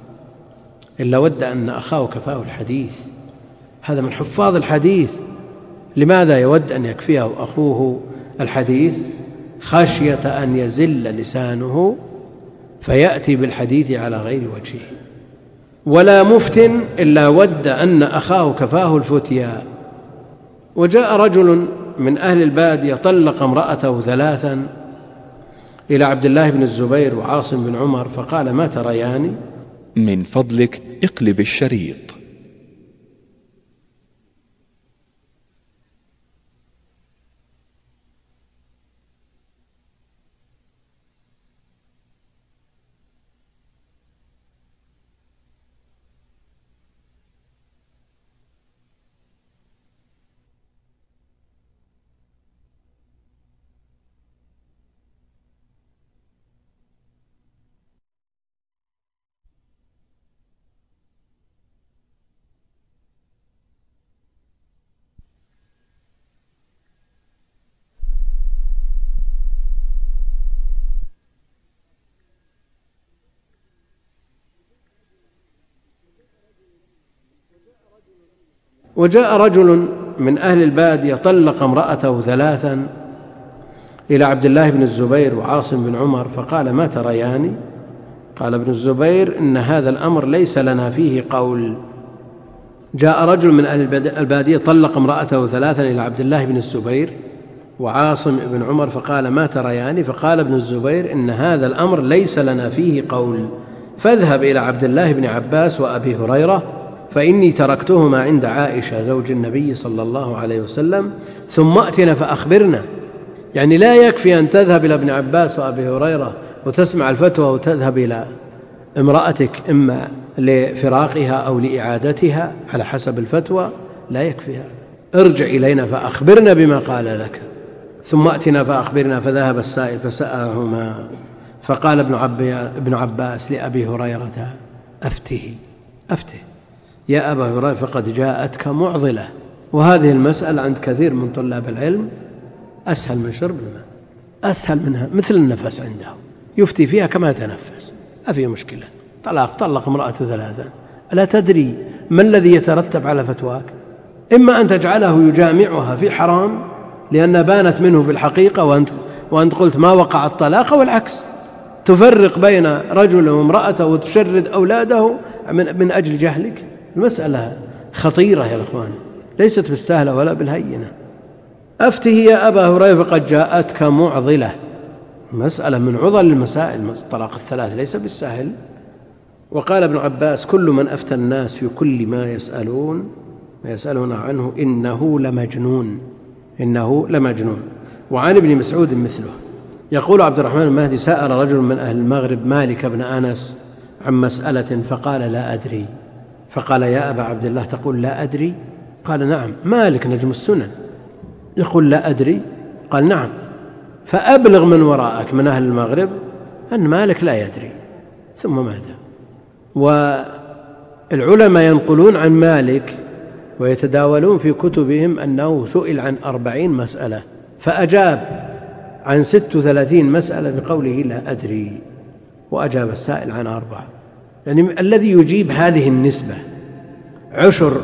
إلا ود أن أخاه كفاه الحديث. هذا من حفاظ الحديث. لماذا يود أن يكفيه أخوه الحديث؟ خشية أن يزل لسانه فيأتي بالحديث على غير وجهه. ولا مفتن إلا ود أن أخاه كفاه الفتيا. وجاء رجل من أهل البادية طلق امرأته ثلاثا إلى عبد الله بن الزبير وعاصم بن عمر فقال: ما تريان؟ من فضلك اقلب الشريط. وجاء رجل من أهل البادية طلق امرأته ثلاثا إلى عبد الله بن الزبير وعاصم بن عمر فقال ما تريان؟ قال ابن الزبير إن هذا الأمر ليس لنا فيه قول. جاء رجل من أهل البادية طلق امرأته ثلاثا إلى عبد الله بن الزبير وعاصم بن عمر فقال ما تريان؟ فقال ابن الزبير إن هذا الأمر ليس لنا فيه قول، فاذهب إلى عبد الله بن عباس وأبي هريرة فإني تركتهما عند عائشة زوج النبي صلى الله عليه وسلم، ثم أتنا فأخبرنا. يعني لا يكفي أن تذهب إلى ابن عباس وأبي هريرة وتسمع الفتوى وتذهب إلى امرأتك إما لفراقها أو لإعادتها على حسب الفتوى، لا يكفي هذا. ارجع إلينا فأخبرنا بما قال لك، ثم أتنا فأخبرنا. فذهب السائل فسألهما فقال ابن عباس لأبي هريرة أفته أفته يا أبا هريرة فقد جاءتك معضلة. وهذه المسألة عند كثير من طلاب العلم أسهل من شرب الماء، أسهل منها مثل النفس عنده، يفتي فيها كما يتنفس، ما فيه مشكلة. طلاق طلق امرأته ثلاثا، ألا تدري ما الذي يترتب على فتواك؟ إما أن تجعله يجامعها في حرام لأن بانت منه في الحقيقة وأنت, وأنت قلت ما وقع الطلاق، والعكس تفرق بين رجل وامرأته وتشرد أولاده من, من أجل جهلك. المسألة خطيرة يا الأخوان، ليست بالسهلة ولا بالهينة. أفته يا أبا هريرة فقد جاءتك معضلة. مسألة من عضل المسائل، الطلاق الثلاث ليس بالسهل. وقال ابن عباس كل من أفتى الناس في كل ما يسألون ما يسألون عنه إنه لمجنون إنه لمجنون. وعن ابن مسعود مثله. يقول عبد الرحمن المهدي سأل رجل من أهل المغرب مالك بن أنس عن مسألة فقال لا أدري، فقال يا أبا عبد الله تقول لا أدري؟ قال نعم. مالك نجم السنن يقول لا أدري؟ قال نعم. فأبلغ من وراءك من أهل المغرب أن مالك لا يدري. ثم مات. والعلماء ينقلون عن مالك ويتداولون في كتبهم أنه سئل عن أربعين مسألة فأجاب عن ست وثلاثين مسألة بقوله لا أدري، وأجاب السائل عن أربعة. يعني الذي يجيب هذه النسبة عشر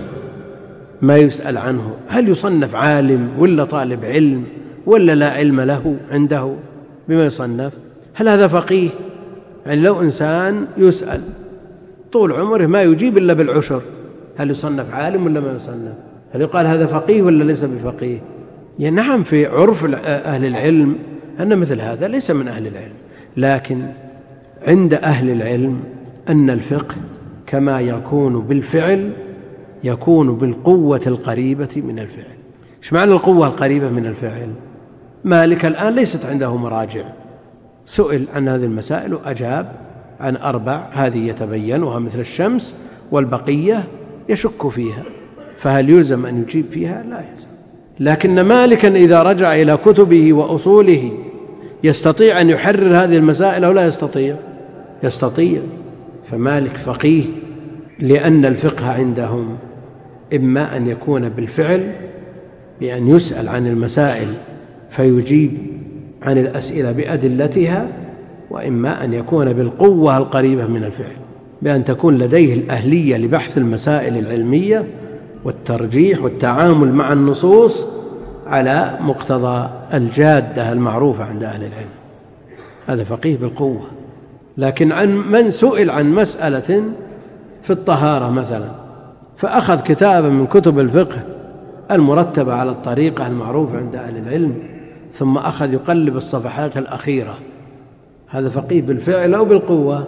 ما يسأل عنه، هل يصنف عالم ولا طالب علم ولا لا علم له عنده بما يصنف؟ هل هذا فقيه؟ يعني لو إنسان يسأل طول عمره ما يجيب إلا بالعشر، هل يصنف عالم ولا ما يصنف؟ هل يقال هذا فقيه ولا ليس بفقيه؟ يعني نعم في عرف أهل العلم أن مثل هذا ليس من أهل العلم، لكن عند أهل العلم أن الفقه كما يكون بالفعل يكون بالقوة القريبة من الفعل. إيش معنى القوة القريبة من الفعل؟ مالك الآن ليست عنده مراجع، سئل عن هذه المسائل وأجاب عن أربع، هذه يتبينها مثل الشمس والبقية يشك فيها، فهل يلزم أن يجيب فيها؟ لا يلزم. لكن مالكا إذا رجع إلى كتبه وأصوله يستطيع أن يحرر هذه المسائل أو لا يستطيع؟ يستطيع. فمالك فقيه لأن الفقه عندهم إما أن يكون بالفعل بأن يسأل عن المسائل فيجيب عن الأسئلة بأدلتها، وإما أن يكون بالقوة القريبة من الفعل بأن تكون لديه الأهلية لبحث المسائل العلمية والترجيح والتعامل مع النصوص على مقتضى الجادة المعروفة عند أهل العلم. هذا فقيه بالقوة. لكن عن من سئل عن مسألة في الطهارة مثلا فأخذ كتابا من كتب الفقه المرتبة على الطريقة المعروفة عند أهل العلم ثم أخذ يقلب الصفحات الأخيرة، هذا فقيه بالفعل أو بالقوة؟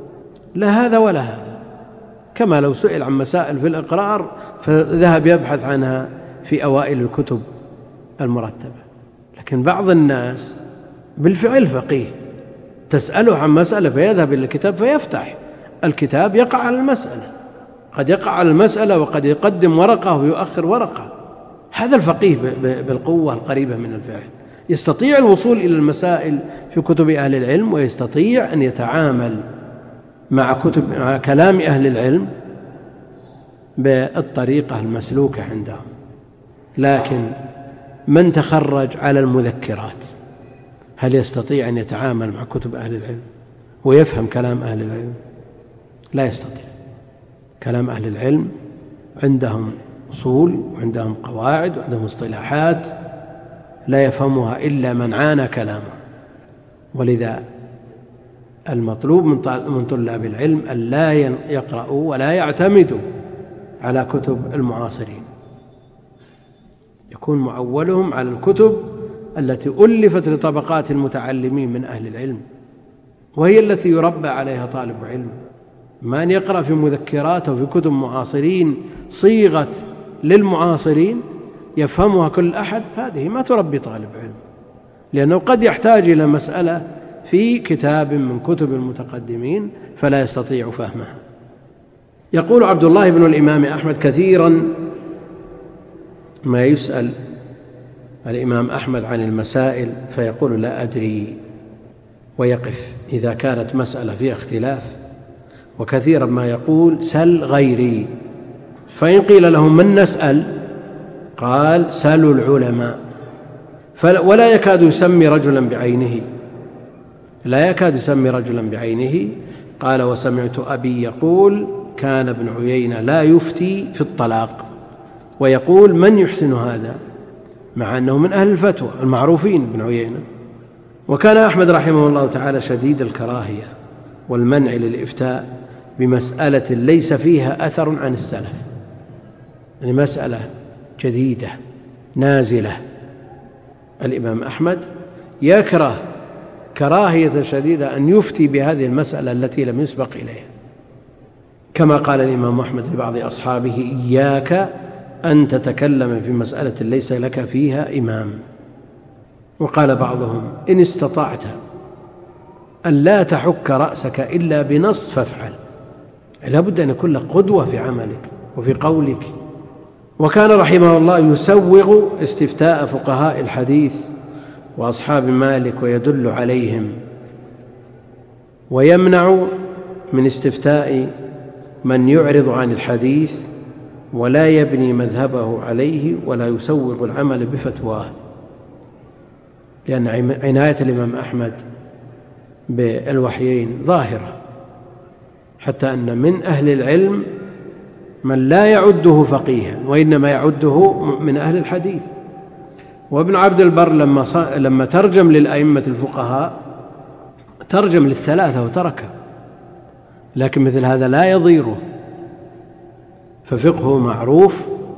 لا هذا ولا هذا. كما لو سئل عن مسائل في الإقرار فذهب يبحث عنها في أوائل الكتب المرتبة. لكن بعض الناس بالفعل فقيه، تسأله عن مسألة فيذهب إلى الكتاب فيفتح الكتاب يقع على المسألة، قد يقع على المسألة وقد يقدم ورقة ويؤخر ورقة. هذا الفقيه بالقوة القريبة من الفعل، يستطيع الوصول إلى المسائل في كتب أهل العلم ويستطيع أن يتعامل مع كتب مع كلام أهل العلم بالطريقة المسلوكة عندهم. لكن من تخرج على المذكرات هل يستطيع أن يتعامل مع كتب أهل العلم ويفهم كلام أهل العلم؟ لا يستطيع. كلام أهل العلم عندهم أصول وعندهم قواعد وعندهم اصطلاحات لا يفهمها إلا من عانى كلامه. ولذا المطلوب من طلاب العلم أن لا يقرأوا ولا يعتمدوا على كتب المعاصرين، يكون معولهم على الكتب التي ألفت لطبقات المتعلمين من أهل العلم، وهي التي يربى عليها طالب علم. ما أن يقرأ في مذكرات وفي كتب معاصرين صيغة للمعاصرين يفهمها كل أحد، هذه ما تربي طالب علم، لأنه قد يحتاج إلى مسألة في كتاب من كتب المتقدمين فلا يستطيع فهمها. يقول عبد الله بن الإمام أحمد: كثيرا ما يسأل الإمام أحمد عن المسائل فيقول لا أدري ويقف إذا كانت مسألة فيها اختلاف، وكثيرا ما يقول سل غيري، فإن قيل لهم من نسأل قال سلوا العلماء، ولا يكاد يسمي رجلا بعينه لا يكاد يسمي رجلا بعينه. قال: وسمعت أبي يقول كان ابن عيينة لا يفتي في الطلاق، ويقول من يحسن هذا، مع أنه من أهل الفتوى المعروفين ابن عيينة. وكان أحمد رحمه الله تعالى شديد الكراهية والمنع للإفتاء بمسألة ليس فيها أثر عن السلف، يعني مسألة جديدة نازلة. الإمام أحمد يكره كراهية شديدة أن يفتي بهذه المسألة التي لم يسبق إليها، كما قال الإمام أحمد لبعض أصحابه: إياك أن تتكلم في مسألة ليس لك فيها إمام. وقال بعضهم: إن استطعت أن لا تحك رأسك إلا بنص فافعل، لا بد أن يكون لك قدوة في عملك وفي قولك. وكان رحمه الله يسوغ استفتاء فقهاء الحديث وأصحاب مالك ويدل عليهم، ويمنع من استفتاء من يعرض عن الحديث ولا يبني مذهبه عليه ولا يسوغ العمل بفتواه، لأن عناية الإمام أحمد بالوحيين ظاهرة، حتى أن من أهل العلم من لا يعده فقيها وإنما يعده من أهل الحديث. وابن عبد البر لما لما ترجم للأئمة الفقهاء ترجم للثلاثة وتركه، لكن مثل هذا لا يضيره، ففقهه معروف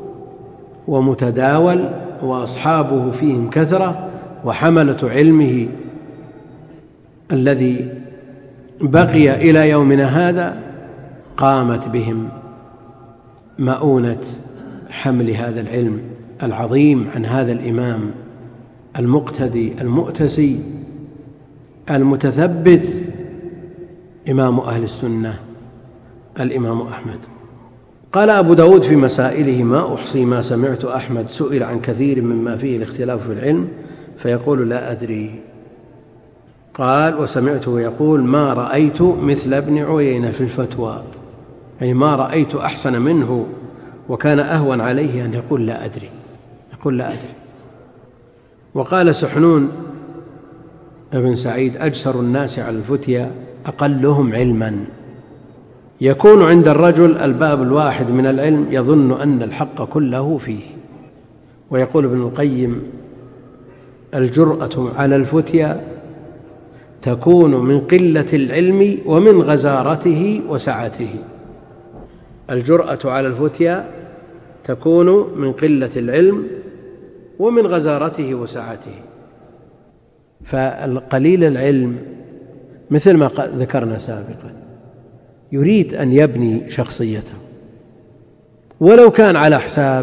ومتداول وأصحابه فيهم كثرة، وحملة علمه الذي بقي إلى يومنا هذا قامت بهم مؤونة حمل هذا العلم العظيم عن هذا الإمام المقتدي المؤتسي المتثبت إمام أهل السنة الإمام أحمد. قال أبو داود في مسائله: ما أحصي ما سمعت أحمد سئل عن كثير مما فيه الاختلاف في العلم فيقول لا أدري. قال: وسمعته يقول ما رأيت مثل ابن عيينة في الفتوى، يعني ما رأيت أحسن منه، وكان أهون عليه أن يقول لا أدري يقول لا أدري. وقال سحنون ابن سعيد: أجسر الناس على الفتيا أقلهم علما. يكون عند الرجل الباب الواحد من العلم يظن أن الحق كله فيه. ويقول ابن القيم: الجرأة على الفتيا تكون من قلة العلم ومن غزارته وسعته. الجرأة على الفتيا تكون من قلة العلم ومن غزارته وسعته. فالقليل العلم مثل ما ذكرنا سابقا يريد أن يبني شخصيته ولو كان على حساب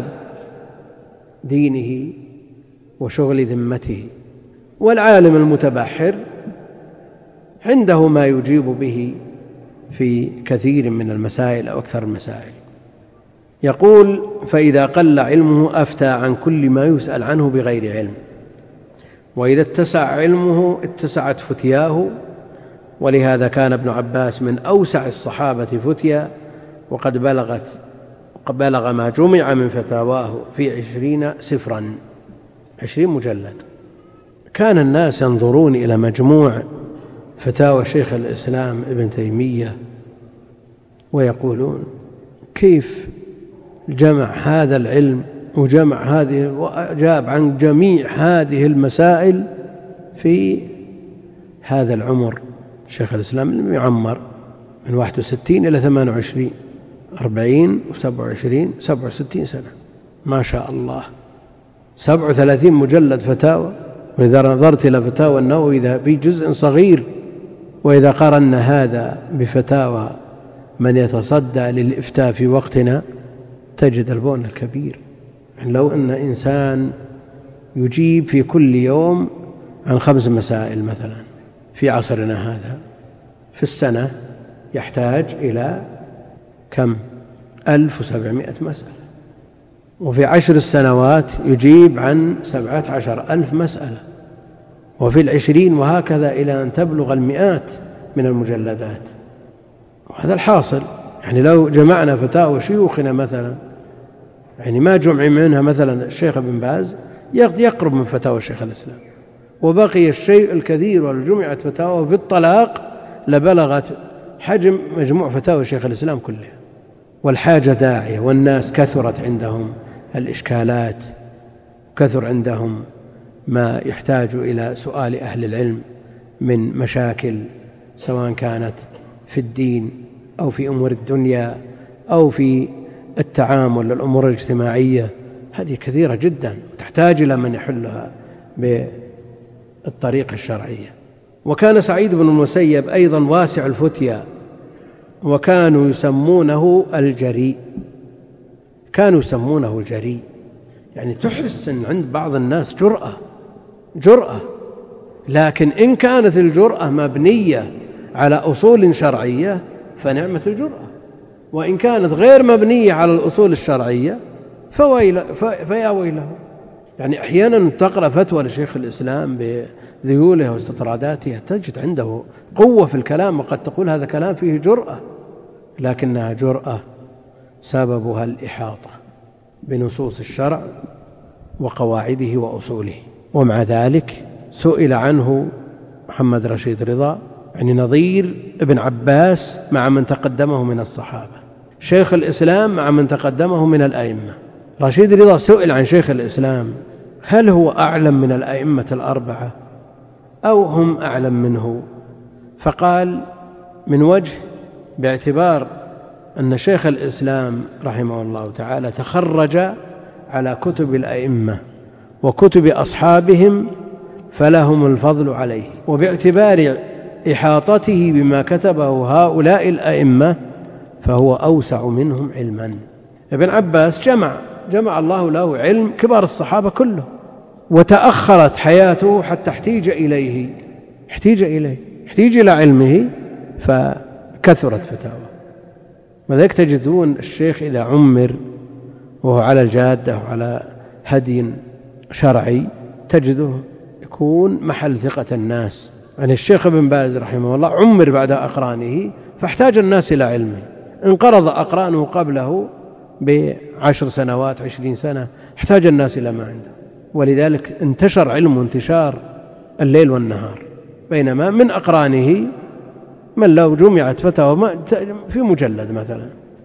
دينه وشغل ذمته. والعالم المتبحر عنده ما يجيب به في كثير من المسائل أو أكثر المسائل. يقول: فإذا قل علمه أفتى عن كل ما يسأل عنه بغير علم، وإذا اتسع علمه اتسعت فتياه. ولهذا كان ابن عباس من أوسع الصحابة فتيا، وقد بلغت بلغ ما جمع من فتاواه في عشرين سفرا عشرين مجلد. كان الناس ينظرون إلى مجموع فتاوى شيخ الإسلام ابن تيمية ويقولون كيف جمع هذا العلم وجمع هذه وأجاب عن جميع هذه المسائل في هذا العمر. شيخ الإسلام لم يعمر من واحد وستين إلى ثمان وعشرين، أربعين وسبع وعشرين سبع وستين سنة ما شاء الله، سبع وثلاثين مجلد فتاوى. وإذا نظرت إلى فتاوى النووي إذا بجزء صغير، وإذا قارنا هذا بفتاوى من يتصدى للإفتاء في وقتنا تجد البؤن الكبير. يعني لو أن إنسان يجيب في كل يوم عن خمس مسائل مثلا في عصرنا هذا، في السنة يحتاج إلى كم؟ ألف وسبعمائة مسألة، وفي عشر السنوات يجيب عن سبعة عشر ألف مسألة، وفي العشرين وهكذا إلى أن تبلغ المئات من المجلدات. وهذا الحاصل. يعني لو جمعنا فتاوى شيوخنا مثلا، يعني ما جمع منها مثلا الشيخ ابن باز يقرب من فتاوى الشيخ الإسلام، وبقي الشيء الكثير والجمعت فتاوى في الطلاق لبلغت حجم مجموع فتاوى الشيخ الإسلام كلها. والحاجة داعية، والناس كثرت عندهم الإشكالات، كثر عندهم ما يحتاج إلى سؤال أهل العلم من مشاكل، سواء كانت في الدين أو في أمور الدنيا أو في التعامل الأمور الاجتماعية. هذه كثيرة جدا تحتاج إلى من يحلها بالطريقة الشرعية. وكان سعيد بن المسيب أيضا واسع الفتيا، وكانوا يسمونه الجريء، كانوا يسمونه الجريء. يعني تحس أن عند بعض الناس جرأة جرأة لكن إن كانت الجرأة مبنية على أصول شرعية فنعمة الجرأة، وإن كانت غير مبنية على الأصول الشرعية فويل فيا ويله. يعني أحيانا تقرأ فتوى لشيخ الإسلام بذيولها واستطراداتها تجد عنده قوة في الكلام، وقد تقول هذا كلام فيه جرأة، لكنها جرأة سببها الإحاطة بنصوص الشرع وقواعده وأصوله. ومع ذلك سئل عنه محمد رشيد رضا، يعني نظير ابن عباس مع من تقدمه من الصحابة، شيخ الإسلام مع من تقدمه من الأئمة. رشيد رضا سئل عن شيخ الإسلام هل هو أعلم من الأئمة الأربعة أو هم أعلم منه؟ فقال من وجه باعتبار أن شيخ الإسلام رحمه الله تعالى تخرج على كتب الأئمة وكتب أصحابهم فلهم الفضل عليه، وباعتبار إحاطته بما كتبه هؤلاء الأئمة فهو أوسع منهم علما. ابن عباس جمع جمع الله له علم كبار الصحابة كله، وتأخرت حياته حتى احتيج إليه احتيج إليه احتيج إلى علمه فكثرت فتاوى. وذلك تجدون الشيخ إذا عمر وهو على الجادة وعلى هدي شرعي تجده يكون محل ثقة الناس. يعني الشيخ ابن باز رحمه الله عمر بعد أقرانه فاحتاج الناس إلى علمه، انقرض أقرانه قبله بعشر سنوات عشرين سنة، احتاج الناس إلى ما عنده، ولذلك انتشر علمه انتشار الليل والنهار، بينما من أقرانه من لو جمعت فتوى في مجلد مثلا.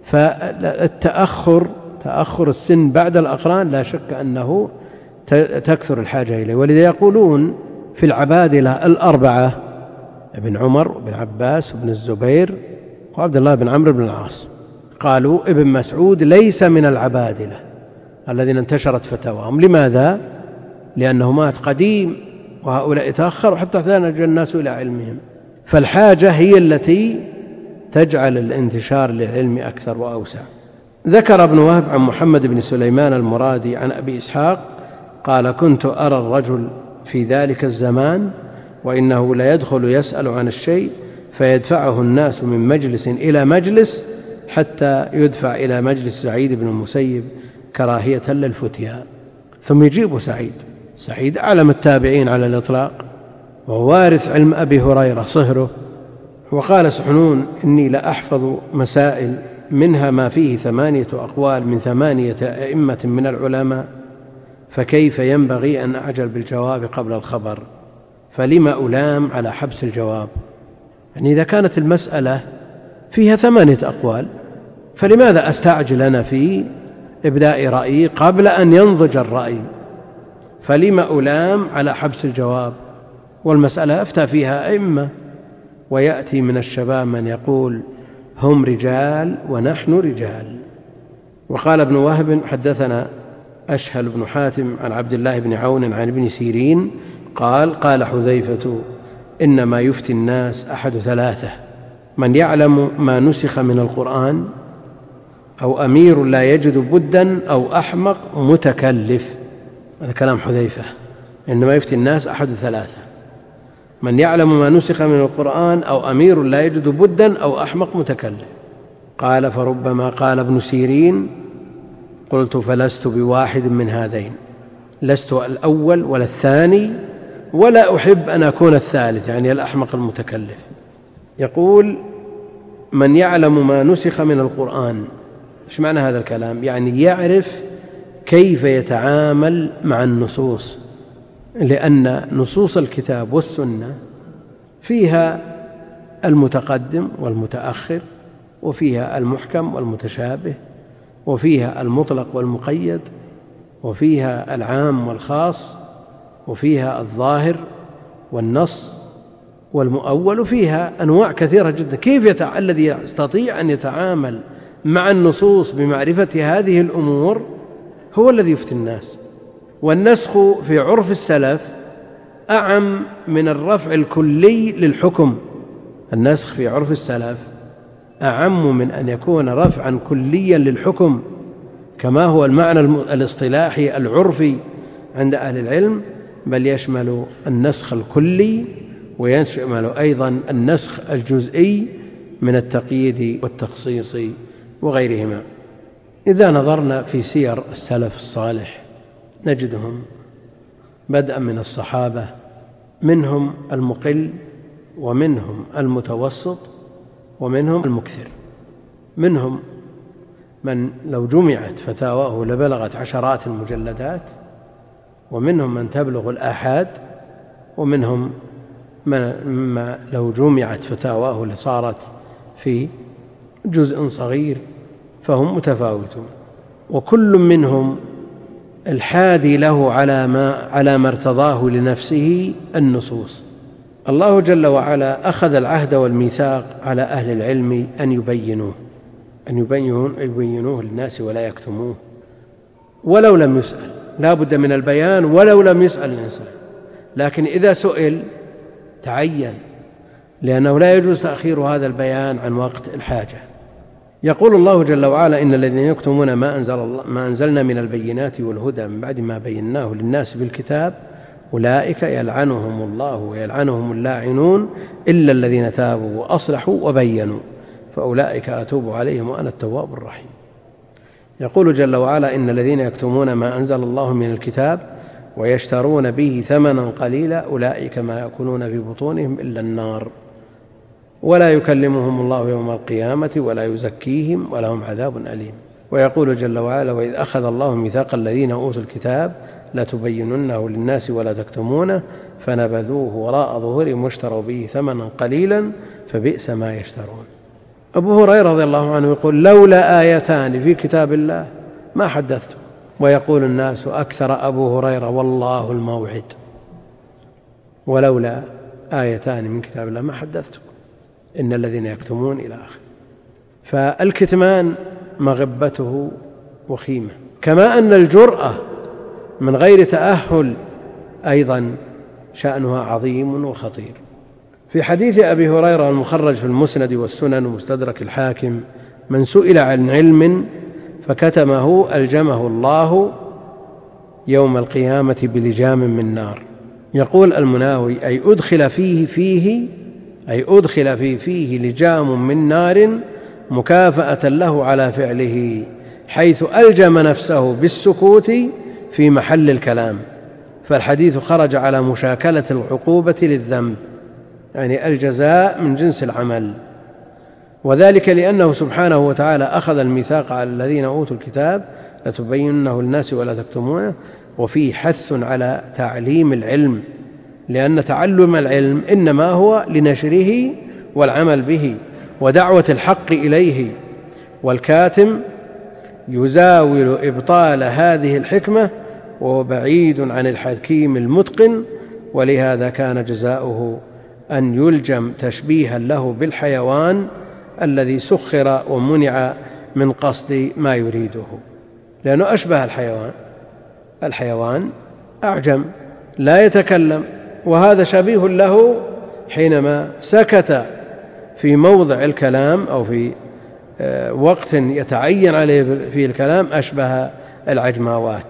فالتأخر تأخر السن بعد الأقران لا شك أنه تكثر الحاجة إليه. ولذا يقولون في العبادلة الأربعة ابن عمر وابن عباس وابن الزبير وعبد الله بن عمرو بن العاص، قالوا ابن مسعود ليس من العبادلة الذين انتشرت فتاواهم. لماذا؟ لأنه مات قديم وهؤلاء تأخروا حتى احتاج الناس إلى علمهم، فالحاجة هي التي تجعل الانتشار للعلم أكثر وأوسع. ذكر ابن وهب عن محمد بن سليمان المرادي عن أبي إسحاق قال كنت أرى الرجل في ذلك الزمان وإنه لا يدخل يسأل عن الشيء فيدفعه الناس من مجلس إلى مجلس حتى يدفع إلى مجلس سعيد بن المسيب كراهية للفتيا، ثم يجيب سعيد سعيد أعلم التابعين على الإطلاق ووارث علم أبي هريرة صهره. وقال سحنون إني لأحفظ مسائل منها ما فيه ثمانية أقوال من ثمانية أئمة من العلماء، فكيف ينبغي أن أعجل بالجواب قبل الخبر؟ فلما ألام على حبس الجواب؟ يعني إذا كانت المسألة فيها ثمانية أقوال فلماذا أستعجل أنا في إبداء رأيي قبل أن ينضج الرأي، فلم ألام على حبس الجواب؟ والمسألة أفتى فيها أئمة، ويأتي من الشباب من يقول هم رجال ونحن رجال. وقال ابن وهب حدثنا أشهل بن حاتم عن عبد الله بن عون عن ابن سيرين قال قال حذيفة إنما يفتي الناس أحد ثلاثة: من يعلم ما نسخ من القرآن، أو أمير لا يجد بدا، أو أحمق متكلف. هذا كلام حذيفة، إنما يفتي الناس أحد ثلاثة: من يعلم ما نسخ من القرآن، أو أمير لا يجد بدا، أو أحمق متكلف. قال فربما قال ابن سيرين قلت فلست بواحد من هذين، لست الأول ولا الثاني، ولا أحب أن أكون الثالث، يعني الأحمق المتكلف. يقول من يعلم ما نسخ من القرآن، إيش معنى هذا الكلام؟ يعني يعرف كيف يتعامل مع النصوص، لأن نصوص الكتاب والسنة فيها المتقدم والمتأخر، وفيها المحكم والمتشابه، وفيها المطلق والمقيد، وفيها العام والخاص، وفيها الظاهر والنص والمؤول، وفيها أنواع كثيرة جدا. كيف يتع... الذي يستطيع أن يتعامل مع النصوص بمعرفة هذه الأمور هو الذي يفتي الناس. والنسخ في عرف السلف أعم من الرفع الكلي للحكم. النسخ في عرف السلف أعم من أن يكون رفعا كليا للحكم كما هو المعنى الاصطلاحي العرفي عند أهل العلم، بل يشمل النسخ الكلي ويشمل أيضا النسخ الجزئي من التقييد والتخصيص وغيرهما. إذا نظرنا في سير السلف الصالح نجدهم بدءا من الصحابة منهم المقل، ومنهم المتوسط، ومنهم المكثر. منهم من لو جمعت فتاواه لبلغت عشرات المجلدات، ومنهم من تبلغ الآحاد، ومنهم مما لو جمعت فتاواه لصارت في جزء صغير، فهم متفاوتون. وكل منهم الحادي له على ما على ما ارتضاه لنفسه النصوص. الله جل وعلا أخذ العهد والميثاق على أهل العلم أن يبينوه أن يبينوه, يبينوه للناس ولا يكتموه، ولو لم يسأل. لا بد من البيان ولو لم يسأل الإنسان، لكن إذا سئل تعين، لأنه لا يجوز تأخير هذا البيان عن وقت الحاجة. يقول الله جل وعلا إن الذين يكتمون ما أنزل الله ما أنزلنا من البينات والهدى من بعد ما بيناه للناس بالكتاب أولئك يلعنهم الله ويلعنهم اللاعنون إلا الذين تابوا وأصلحوا وبينوا فأولئك أتوب عليهم وأنا التواب الرحيم. يقول جل وعلا إن الذين يكتمون ما أنزل الله من الكتاب ويشترون به ثمنا قليلا أولئك ما يأكلون في بطونهم إلا النار ولا يكلمهم الله يوم القيامة ولا يزكيهم ولهم عذاب أليم. ويقول جل وعلا وإذ أخذ الله ميثاق الذين أوتوا الكتاب لتبيننه للناس ولا تكتمونه فنبذوه وراء ظهورهم واشتروا به ثمنا قليلا فبئس ما يشترون. أبو هريرة رضي الله عنه يقول لولا آيتان في كتاب الله ما حدثت. ويقول الناس أكثر أبو هريرة والله الموعد، ولولا آيتان من كتاب الله ما حدثتكم إن الذين يكتمون إلى آخر. فالكتمان مغبته وخيمة، كما أن الجرأة من غير تأهل أيضا شأنها عظيم وخطير. في حديث أبي هريرة المخرج في المسند والسنن ومستدرك الحاكم من سئل عن علم فكتمه ألجمه الله يوم القيامة بلجام من نار. يقول المناوي أي أدخل فيه فيه أي أدخل في فيه لجام من نار مكافأة له على فعله، حيث ألجم نفسه بالسكوت في محل الكلام. فالحديث خرج على مشاكلة العقوبة للذنب، يعني الجزاء من جنس العمل، وذلك لأنه سبحانه وتعالى أخذ الميثاق على الذين أوتوا الكتاب لتبيننه للناس ولا تكتمونه، وفيه حث على تعليم العلم، لأن تعلم العلم إنما هو لنشره والعمل به ودعوة الحق إليه، والكاتم يزاول إبطال هذه الحكمة وهو بعيد عن الحكيم المتقن، ولهذا كان جزاؤه أن يلجم تشبيها له بالحيوان الذي سخر ومنع من قصد ما يريده، لأنه أشبه الحيوان. الحيوان أعجم لا يتكلم، وهذا شبيه له حينما سكت في موضع الكلام أو في وقت يتعين عليه فيه الكلام أشبه العجماوات.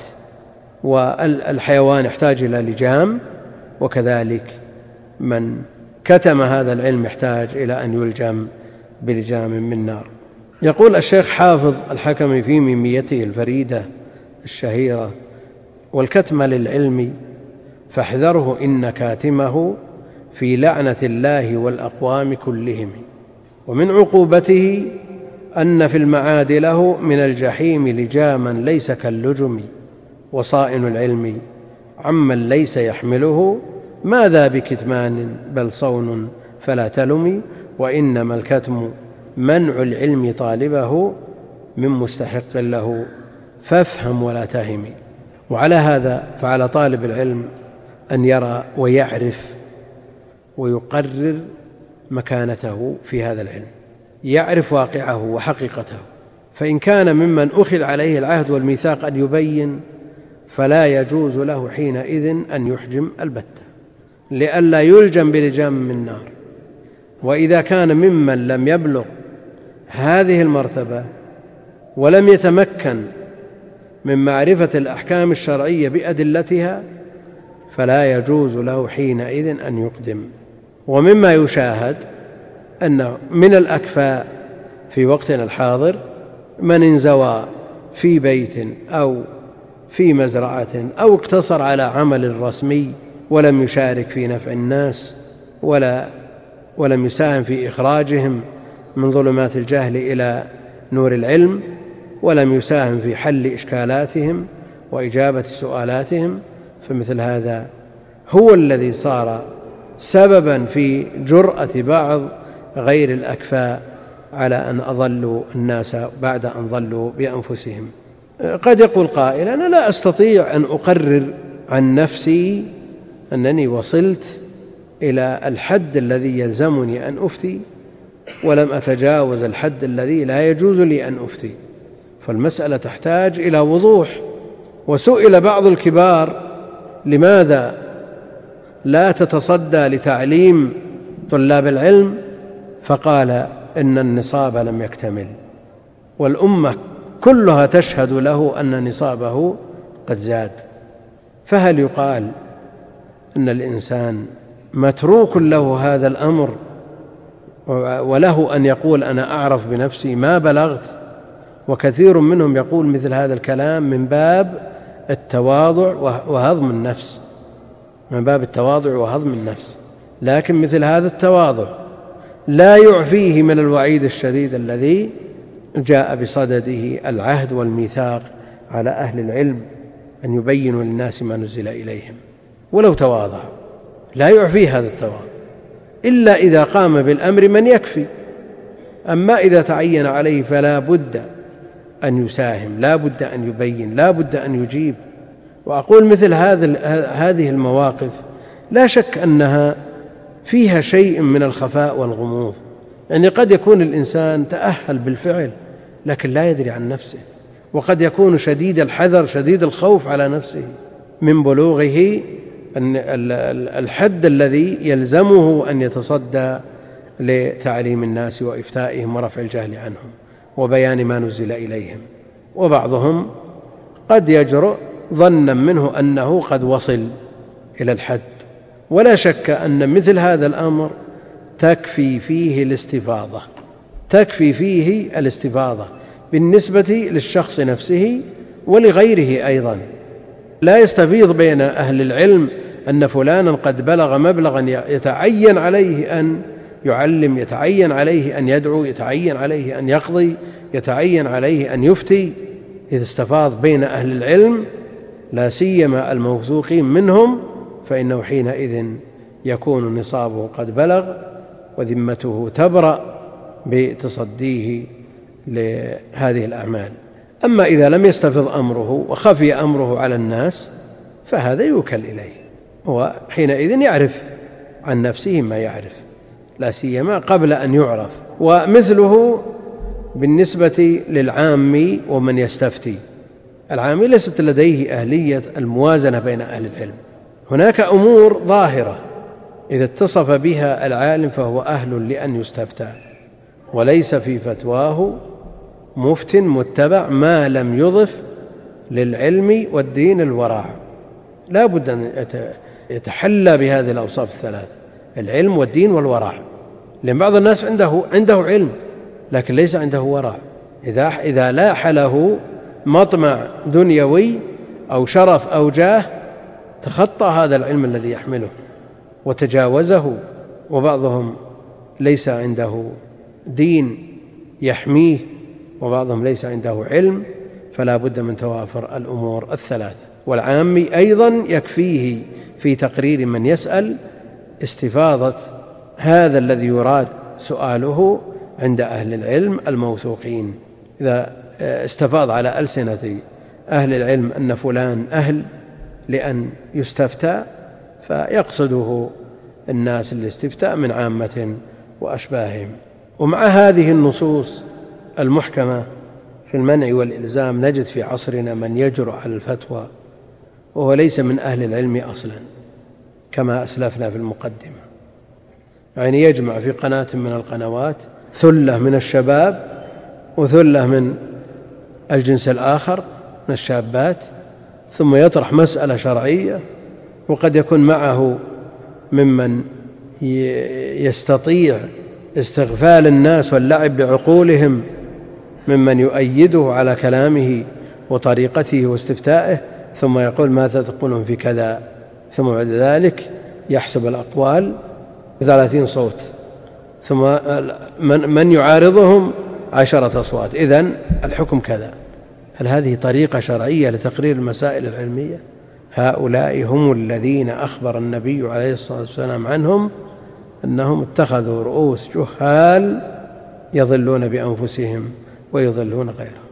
والحيوان يحتاج إلى لجام، وكذلك من كتم هذا العلم يحتاج إلى أن يلجم بلجام من نار. يقول الشيخ حافظ الحكمي في ميميته الفريدة الشهيرة: والكتم للعلم فاحذره إن كاتمه في لعنة الله والأقوام كلهم، ومن عقوبته أن في المعاد له من الجحيم لجاما ليس كاللجم، وصائن العلم عمن ليس يحمله ماذا بكتمان بل صون فلا تلم، وإنما الكتم منع العلم طالبه من مستحق له فافهم ولا تهم. وعلى هذا فعلى طالب العلم أن يرى ويعرف ويقرر مكانته في هذا العلم، يعرف واقعه وحقيقته، فإن كان ممن أخذ عليه العهد والميثاق أن يبين فلا يجوز له حينئذ أن يحجم البتة لئلا يلجم بلجام من نار. وإذا كان ممن لم يبلغ هذه المرتبة ولم يتمكن من معرفة الأحكام الشرعية بأدلتها فلا يجوز له حينئذ أن يقدم. ومما يشاهد أن من الأكفاء في وقتنا الحاضر من انزوى في بيت أو في مزرعة أو اقتصر على عمل رسمي ولم يشارك في نفع الناس ولا ولم يساهم في إخراجهم من ظلمات الجهل إلى نور العلم، ولم يساهم في حل إشكالاتهم وإجابة سؤالاتهم، فمثل هذا هو الذي صار سببا في جرأة بعض غير الأكفاء على أن أضلوا الناس بعد أن ضلوا بأنفسهم. قد يقول قائل: أنا لا أستطيع أن أقرر عن نفسي أنني وصلت إلى الحد الذي يلزمني أن أفتي ولم أتجاوز الحد الذي لا يجوز لي أن أفتي. فالمسألة تحتاج إلى وضوح. وسئل بعض الكبار: لماذا لا تتصدى لتعليم طلاب العلم؟ فقال: إن النصاب لم يكتمل، والأمة كلها تشهد له أن نصابه قد زاد. فهل يقال أن الإنسان متروك له هذا الأمر وله أن يقول أنا أعرف بنفسي ما بلغت؟ وكثير منهم يقول مثل هذا الكلام من باب التواضع وهضم النفس، من باب التواضع وهضم النفس. لكن مثل هذا التواضع لا يعفيه من الوعيد الشديد الذي جاء بصدده العهد والميثاق على أهل العلم أن يبينوا للناس ما نزل إليهم. ولو تواضع لا يعفيه هذا التواضع إلا إذا قام بالأمر من يكفي. أما إذا تعين عليه فلا بد أن يساهم، لا بد أن يبين، لا بد أن يجيب. وأقول مثل هذه المواقف لا شك أنها فيها شيء من الخفاء والغموض، يعني قد يكون الإنسان تأهل بالفعل لكن لا يدري عن نفسه، وقد يكون شديد الحذر شديد الخوف على نفسه من بلوغه الحد الذي يلزمه أن يتصدى لتعليم الناس وإفتائهم ورفع الجهل عنهم وبيان ما نزل إليهم. وبعضهم قد يجرؤ ظنا منه أنه قد وصل إلى الحد، ولا شك أن مثل هذا الأمر تكفي فيه الاستفاضة، تكفي فيه الاستفاضة بالنسبة للشخص نفسه ولغيره أيضا. لا يستفيض بين أهل العلم أن فلانا قد بلغ مبلغا يتعين عليه أن يعلم، يتعين عليه أن يدعو، يتعين عليه أن يقضي، يتعين عليه أن يفتي. إذا استفاض بين أهل العلم لا سيما الموثوقين منهم فإنه حينئذ يكون نصابه قد بلغ وذمته تبرأ بتصديه لهذه الأعمال. أما إذا لم يستفض أمره وخفي أمره على الناس فهذا يوكل إليه، هو حينئذ يعرف عن نفسه ما يعرف، لا سيما قبل أن يعرف. ومثله بالنسبة للعامي ومن يستفتي. العامي ليست لديه أهلية الموازنة بين أهل العلم، هناك أمور ظاهرة إذا اتصف بها العالم فهو أهل لأن يستفتى، وليس في فتواه مفت متبع ما لم يضف للعلم والدين الورع. لا بد أن يتحلى بهذه الأوصاف الثلاث: العلم والدين والورع. لأن بعض الناس عنده عنده علم لكن ليس عنده ورع، إذا إذا لاح له مطمع دنيوي أو شرف أو جاه تخطى هذا العلم الذي يحمله وتجاوزه. وبعضهم ليس عنده دين يحميه وبعضهم ليس عنده علم، فلا بد من توافر الأمور الثلاثة. والعامي أيضا يكفيه في تقرير من يسأل استفاضة هذا الذي يراد سؤاله عند أهل العلم الموثوقين. إذا استفاض على ألسنة أهل العلم أن فلان أهل لأن يستفتى فيقصده الناس الاستفتاء من عامة وأشباههم. ومع هذه النصوص المحكمة في المنع والإلزام نجد في عصرنا من يجرؤ على الفتوى وهو ليس من أهل العلم أصلا، كما أسلفنا في المقدمة. يعني يجمع في قناة من القنوات ثلة من الشباب وثلة من الجنس الآخر من الشابات، ثم يطرح مسألة شرعية، وقد يكون معه ممن يستطيع استغفال الناس واللعب بعقولهم ممن يؤيده على كلامه وطريقته واستفتائه، ثم يقول ماذا تقولون في كذا، ثم بعد ذلك يحسب الأقوال بثلاثين صوت، ثم من يعارضهم عشرة أصوات، إذن الحكم كذا. هل هذه طريقة شرعية لتقرير المسائل العلمية؟ هؤلاء هم الذين أخبر النبي عليه الصلاة والسلام عنهم أنهم اتخذوا رؤوس جهال يضلون بأنفسهم ويضلون غيرهم،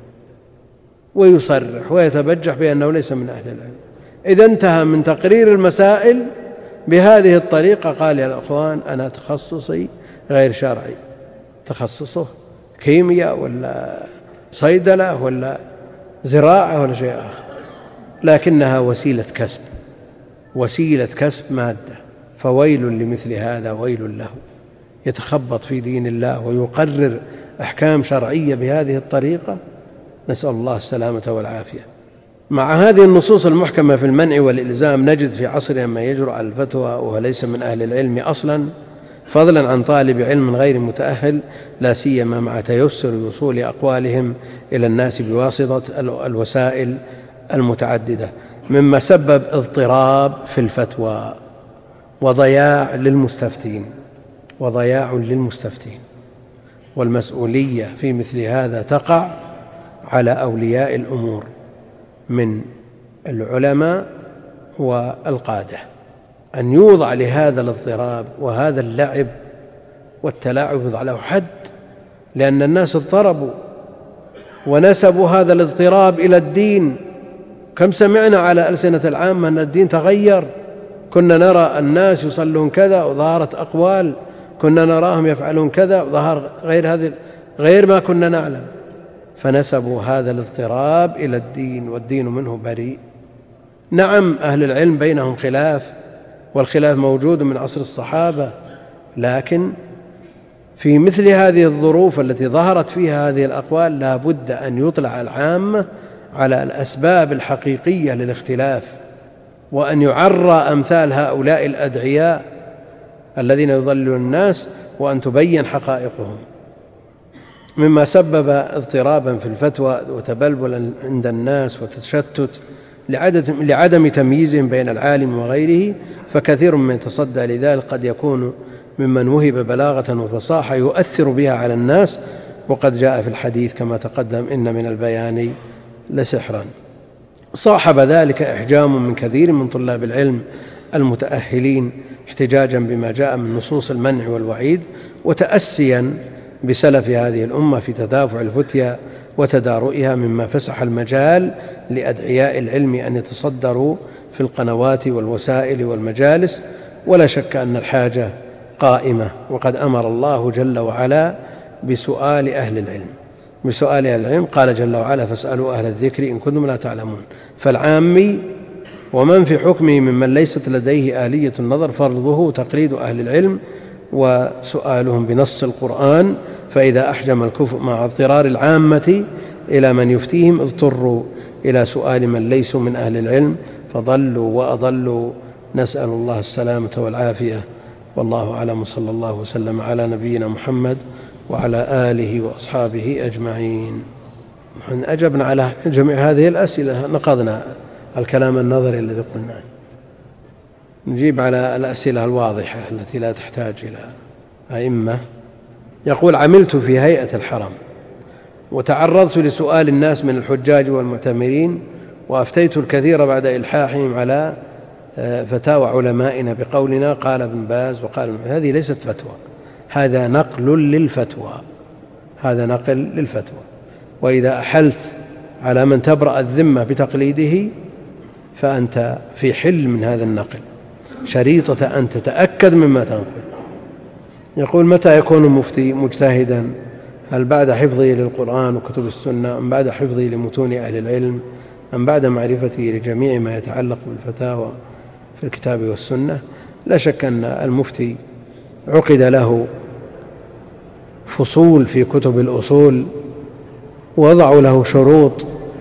ويصرح ويتبجح بأنه ليس من أهل العلم. إذا انتهى من تقرير المسائل بهذه الطريقة قال يا الأخوان أنا تخصصي غير شرعي، تخصصه كيمياء ولا صيدلة ولا زراعة ولا شيء آخر، لكنها وسيلة كسب، وسيلة كسب مادة. فويل لمثل هذا، ويل له يتخبط في دين الله ويقرر أحكام شرعية بهذه الطريقة، نسأل الله السلامة والعافية. مع هذه النصوص المحكمة في المنع والإلزام نجد في عصرنا ما يجرؤ على الفتوى وهو ليس من أهل العلم أصلا، فضلا عن طالب علم غير متأهل، لا سيما مع تيسر وصول أقوالهم إلى الناس بواسطة الوسائل المتعددة، مما سبب اضطراب في الفتوى وضياع للمستفتين وضياع للمستفتين والمسؤولية في مثل هذا تقع على أولياء الأمور من العلماء والقادة، أن يوضع لهذا الاضطراب وهذا اللعب والتلاعب يوضع له حد، لأن الناس اضطربوا ونسبوا هذا الاضطراب إلى الدين. كم سمعنا على ألسنة العامة أن الدين تغير، كنا نرى الناس يصلون كذا وظهرت أقوال، كنا نراهم يفعلون كذا وظهر غير هذه غير ما كنا نعلم، فنسبوا هذا الاضطراب إلى الدين والدين منه بريء. نعم أهل العلم بينهم خلاف، والخلاف موجود من عصر الصحابة، لكن في مثل هذه الظروف التي ظهرت فيها هذه الأقوال لا بد أن يطلع العامة على الأسباب الحقيقية للاختلاف، وأن يعرى أمثال هؤلاء الأدعياء الذين يضلون الناس وأن تبين حقائقهم. مما سبب اضطرابا في الفتوى وتبلبلا عند الناس وتشتت لعدم تمييزهم بين العالم وغيره، فكثير من يتصدى لذلك قد يكون ممن وهب بلاغة وفصاحة يؤثر بها على الناس، وقد جاء في الحديث كما تقدم إن من البيان لسحرا. صاحب ذلك إحجام من كثير من طلاب العلم المتأهلين احتجاجا بما جاء من نصوص المنع والوعيد، وتأسيا بسلف هذه الأمة في تدافع الفتيا وتدارؤها مما فسح المجال لأدعياء العلم أن يتصدروا في القنوات والوسائل والمجالس. ولا شك أن الحاجة قائمة، وقد أمر الله جل وعلا بسؤال أهل العلم بسؤال أهل العلم قال جل وعلا: فاسألوا أهل الذكر إن كنتم لا تعلمون. فالعامي ومن في حكمه ممن ليست لديه آلية النظر فرضه تقليد أهل العلم وسؤالهم بنص القرآن، فإذا أحجم الكفء مع اضطرار العامة إلى من يفتيهم اضطروا إلى سؤال من ليسوا من أهل العلم فضلوا وأضلوا. نسأل الله السلامة والعافية، والله أعلم، صلى الله وسلم على نبينا محمد وعلى آله وأصحابه أجمعين. أجبنا على جميع هذه الأسئلة، نقضنا الكلام النظري الذي قلناه، نجيب على الأسئلة الواضحة التي لا تحتاج إلى أئمة. يقول: عملت في هيئة الحرم وتعرضت لسؤال الناس من الحجاج والمعتمرين، وأفتيت الكثير بعد إلحاحهم على فتاوى علمائنا بقولنا قال ابن باز وقال. هذه ليست فتوى، هذا نقل للفتوى هذا نقل للفتوى وإذا أحلت على من تبرأ الذمة بتقليده فأنت في حل من هذا النقل، شريطة أن تتأكد مما تنقل. يقول: متى يكون المفتي مجتهدا؟ هل بعد حفظه للقرآن وكتب السنة، أم بعد حفظه لمتون أهل العلم، أم بعد معرفته لجميع ما يتعلق بالفتاوى في الكتاب والسنة؟ لا شك أن المفتي عقد له فصول في كتب الأصول، وضعوا له شروط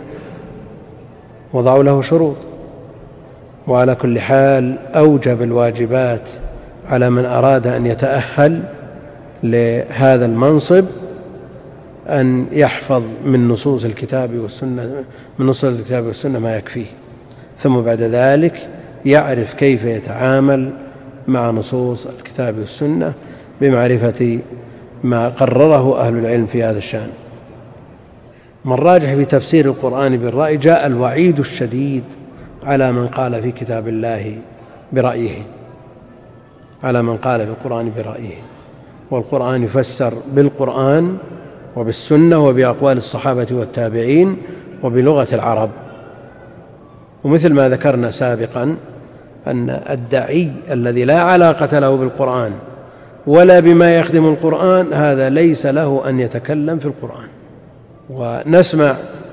وضعوا له شروط وعلى كل حال أوجب الواجبات على من أراد أن يتأهل لهذا المنصب أن يحفظ من نصوص الكتاب والسنة من نصوص الكتاب والسنة ما يكفيه، ثم بعد ذلك يعرف كيف يتعامل مع نصوص الكتاب والسنة بمعرفة ما قرره أهل العلم في هذا الشأن. من راجح في تفسير القرآن بالرأي، جاء الوعيد الشديد على من قال في كتاب الله برأيه على من قال في القرآن برأيه والقرآن يفسر بالقرآن وبالسنة وبأقوال الصحابة والتابعين وبلغة العرب. ومثل ما ذكرنا سابقا أن الداعي الذي لا علاقة له بالقرآن ولا بما يخدم القرآن هذا ليس له أن يتكلم في القرآن. ونسمع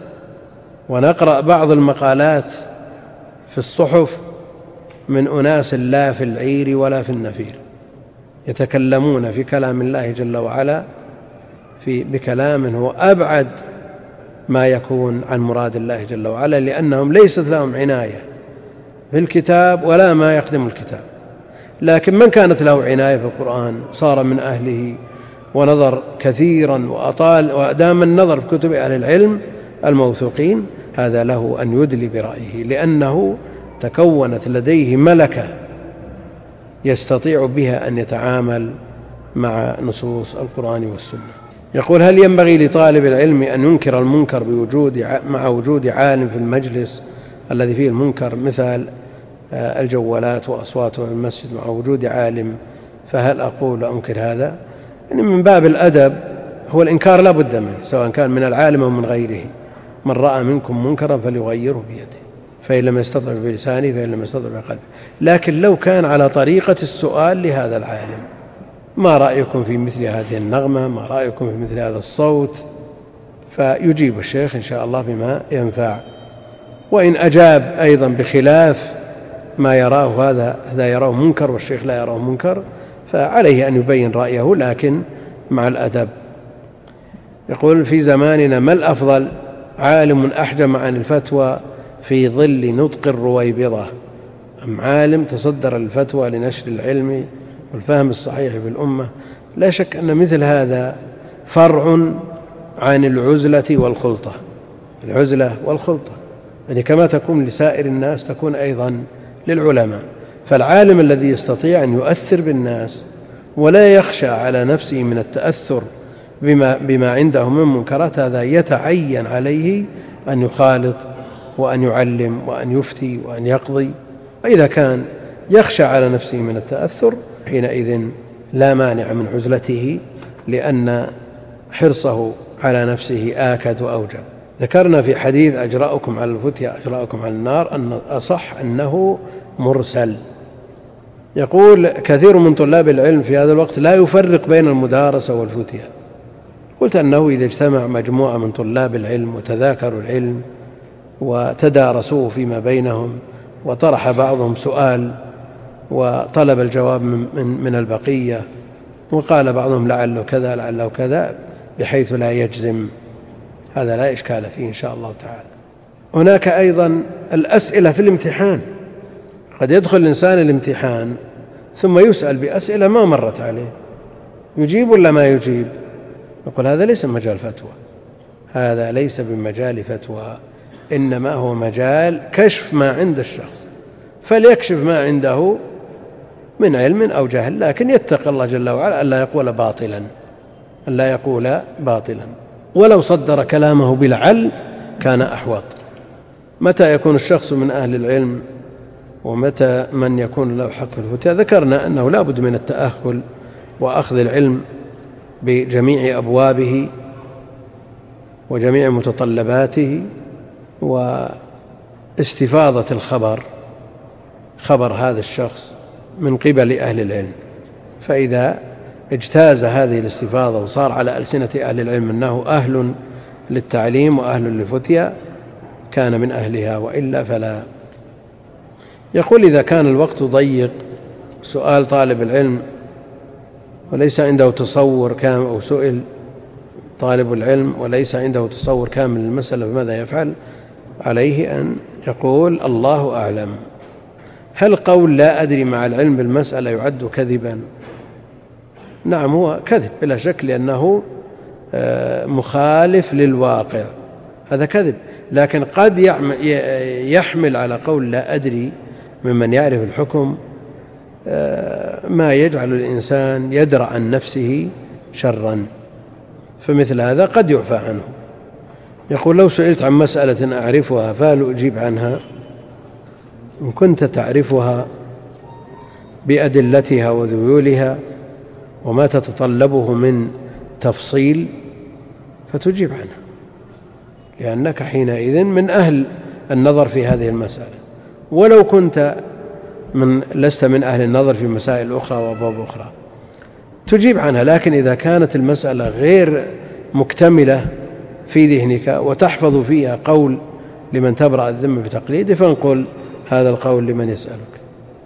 ونقرأ بعض المقالات في الصحف من أناس لا في العير ولا في النفير يتكلمون في كلام الله جل وعلا في بكلام هو أبعد ما يكون عن مراد الله جل وعلا، لأنهم ليست لهم عناية بالكتاب ولا ما يخدم الكتاب. لكن من كانت له عناية في القرآن صار من أهله ونظر كثيرا وأطال وأدام النظر في كتب أهل العلم الموثوقين، هذا له أن يدلي برأيه، لأنه تكونت لديه ملكة يستطيع بها أن يتعامل مع نصوص القرآن والسنة. يقول: هل ينبغي لطالب العلم أن ينكر المنكر بوجود مع وجود عالم في المجلس الذي فيه المنكر مثل الجوالات وأصواتها في المسجد مع وجود عالم؟ فهل أقول أنكر هذا؟ يعني من باب الأدب هو الإنكار لا بد منه، سواء كان من العالم أو من غيره. من رأى منكم منكرا فليغيره بيده، فإن لم يستطع بلسانه فإن لم يستطع بقلبه. لكن لو كان على طريقة السؤال لهذا العالم: ما رأيكم في مثل هذه النغمة؟ ما رأيكم في مثل هذا الصوت؟ فيجيب الشيخ إن شاء الله بما ينفع. وإن أجاب أيضا بخلاف ما يراه هذا هذا يراه منكر والشيخ لا يراه منكر، فعليه أن يبين رأيه لكن مع الأدب. يقول: في زماننا ما الأفضل، عالم أحجم عن الفتوى في ظل نطق الرويبضة، أم عالم تصدر الفتوى لنشر العلم والفهم الصحيح في الأمة؟ لا شك أن مثل هذا فرع عن العزلة والخلطة العزلة والخلطة يعني كما تكون لسائر الناس تكون أيضا للعلماء. فالعالم الذي يستطيع أن يؤثر بالناس ولا يخشى على نفسه من التأثر بما, بما عنده من منكرات، هذا يتعين عليه أن يخالط وأن يعلم وأن يفتي وأن يقضي. وإذا كان يخشى على نفسه من التأثر حينئذ لا مانع من عزلته، لأن حرصه على نفسه آكد وأوجب. ذكرنا في حديث أجرأكم على الفتية أجرأكم على النار أن أصح أنه مرسل. يقول كثير من طلاب العلم في هذا الوقت لا يفرق بين المدارسة والفتية. قلت أنه إذا اجتمع مجموعة من طلاب العلم وتذاكروا العلم وتدارسوه فيما بينهم وطرح بعضهم سؤال وطلب الجواب من البقية وقال بعضهم لعله كذا لعله كذا بحيث لا يجزم، هذا لا إشكال فيه إن شاء الله تعالى. هناك أيضا الأسئلة في الامتحان. قد يدخل الإنسان الامتحان ثم يسأل بأسئلة ما مرت عليه، يجيب ولا ما يجيب؟ نقول هذا ليس مجال فتوى، هذا ليس بمجال فتوى، إنما هو مجال كشف ما عند الشخص، فليكشف ما عنده من علم أو جهل، لكن يتقى الله جل وعلا ألا يقول باطلا، ألا يقول باطلا. ولو صدر كلامه بلعل كان أحوط. متى يكون الشخص من أهل العلم ومتى من يكون له حق الفتيا؟ ذكرنا أنه لا بد من التأهل وأخذ العلم بجميع أبوابه وجميع متطلباته واستفاضة الخبر، خبر هذا الشخص من قبل أهل العلم. فإذا اجتاز هذه الاستفاضة وصار على ألسنة أهل العلم أنه أهل للتعليم وأهل للفتيا كان من أهلها، وإلا فلا. يقول إذا كان الوقت ضيق، سؤال طالب العلم وليس عنده تصور كامل، أو سئل طالب العلم وليس عنده تصور كامل للمسألة، فماذا يفعل؟ عليه أن يقول الله أعلم. هل قول لا أدري مع العلم بالمسألة يعد كذبا؟ نعم هو كذب بلا شك، لأنه مخالف للواقع، هذا كذب. لكن قد يحمل على قول لا أدري ممن يعرف الحكم ما يجعل الإنسان يدرأ عن نفسه شرا، فمثل هذا قد يعفى عنه. يقول لو سئلت عن مسألة أعرفها فهل أجيب عنها؟ إن كنت تعرفها بأدلتها وذيولها وما تتطلبه من تفصيل فتجيب عنها، لأنك حينئذ من أهل النظر في هذه المسألة. ولو كنت من لست من أهل النظر في مسائل أخرى وأبواب أخرى تجيب عنها. لكن إذا كانت المسألة غير مكتملة في ذهنك وتحفظ فيها قول لمن تبرأ الذمة بتقليده، فانقل هذا القول لمن يسألك.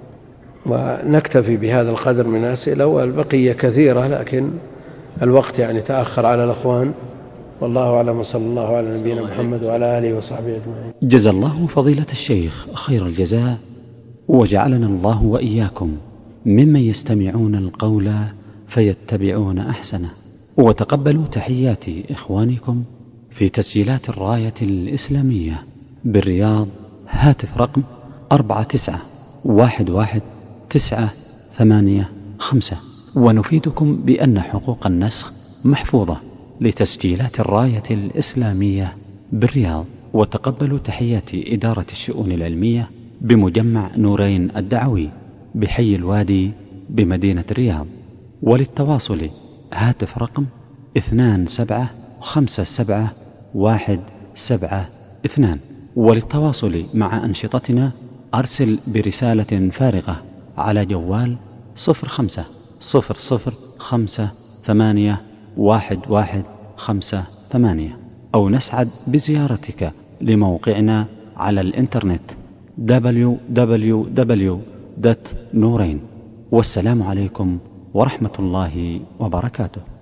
ونكتفي بهذا القدر من الأسئلة، والبقية كثيرة لكن الوقت يعني تأخر على الأخوان. والله أعلم، وصلى الله على نبينا محمد وعلى آله وصحبه أجمعين. جزا الله فضيلة الشيخ خير الجزاء، وجعلنا الله وإياكم ممن يستمعون القول فيتبعون أحسنه. وتقبلوا تحيات إخوانكم في تسجيلات الراية الإسلامية بالرياض، هاتف رقم أربعة تسعة واحد واحد تسعة ثمانية خمسة. ونفيدكم بأن حقوق النسخ محفوظة لتسجيلات الراية الإسلامية بالرياض. وتقبلوا تحيات إدارة الشؤون العلمية بمجمع نورين الدعوي بحي الوادي بمدينة الرياض. وللتواصل هاتف رقم اثنان سبعة خمسة سبعة واحد سبعة اثنان. وللتواصل مع أنشطتنا أرسل برسالة فارغة على جوال صفر خمسة صفر صفر خمسة ثمانية واحد واحد خمسة ثمانية، أو نسعد بزيارتك لموقعنا على الإنترنت دبليو دبليو دبليو دوت نورين. والسلام عليكم ورحمة الله وبركاته.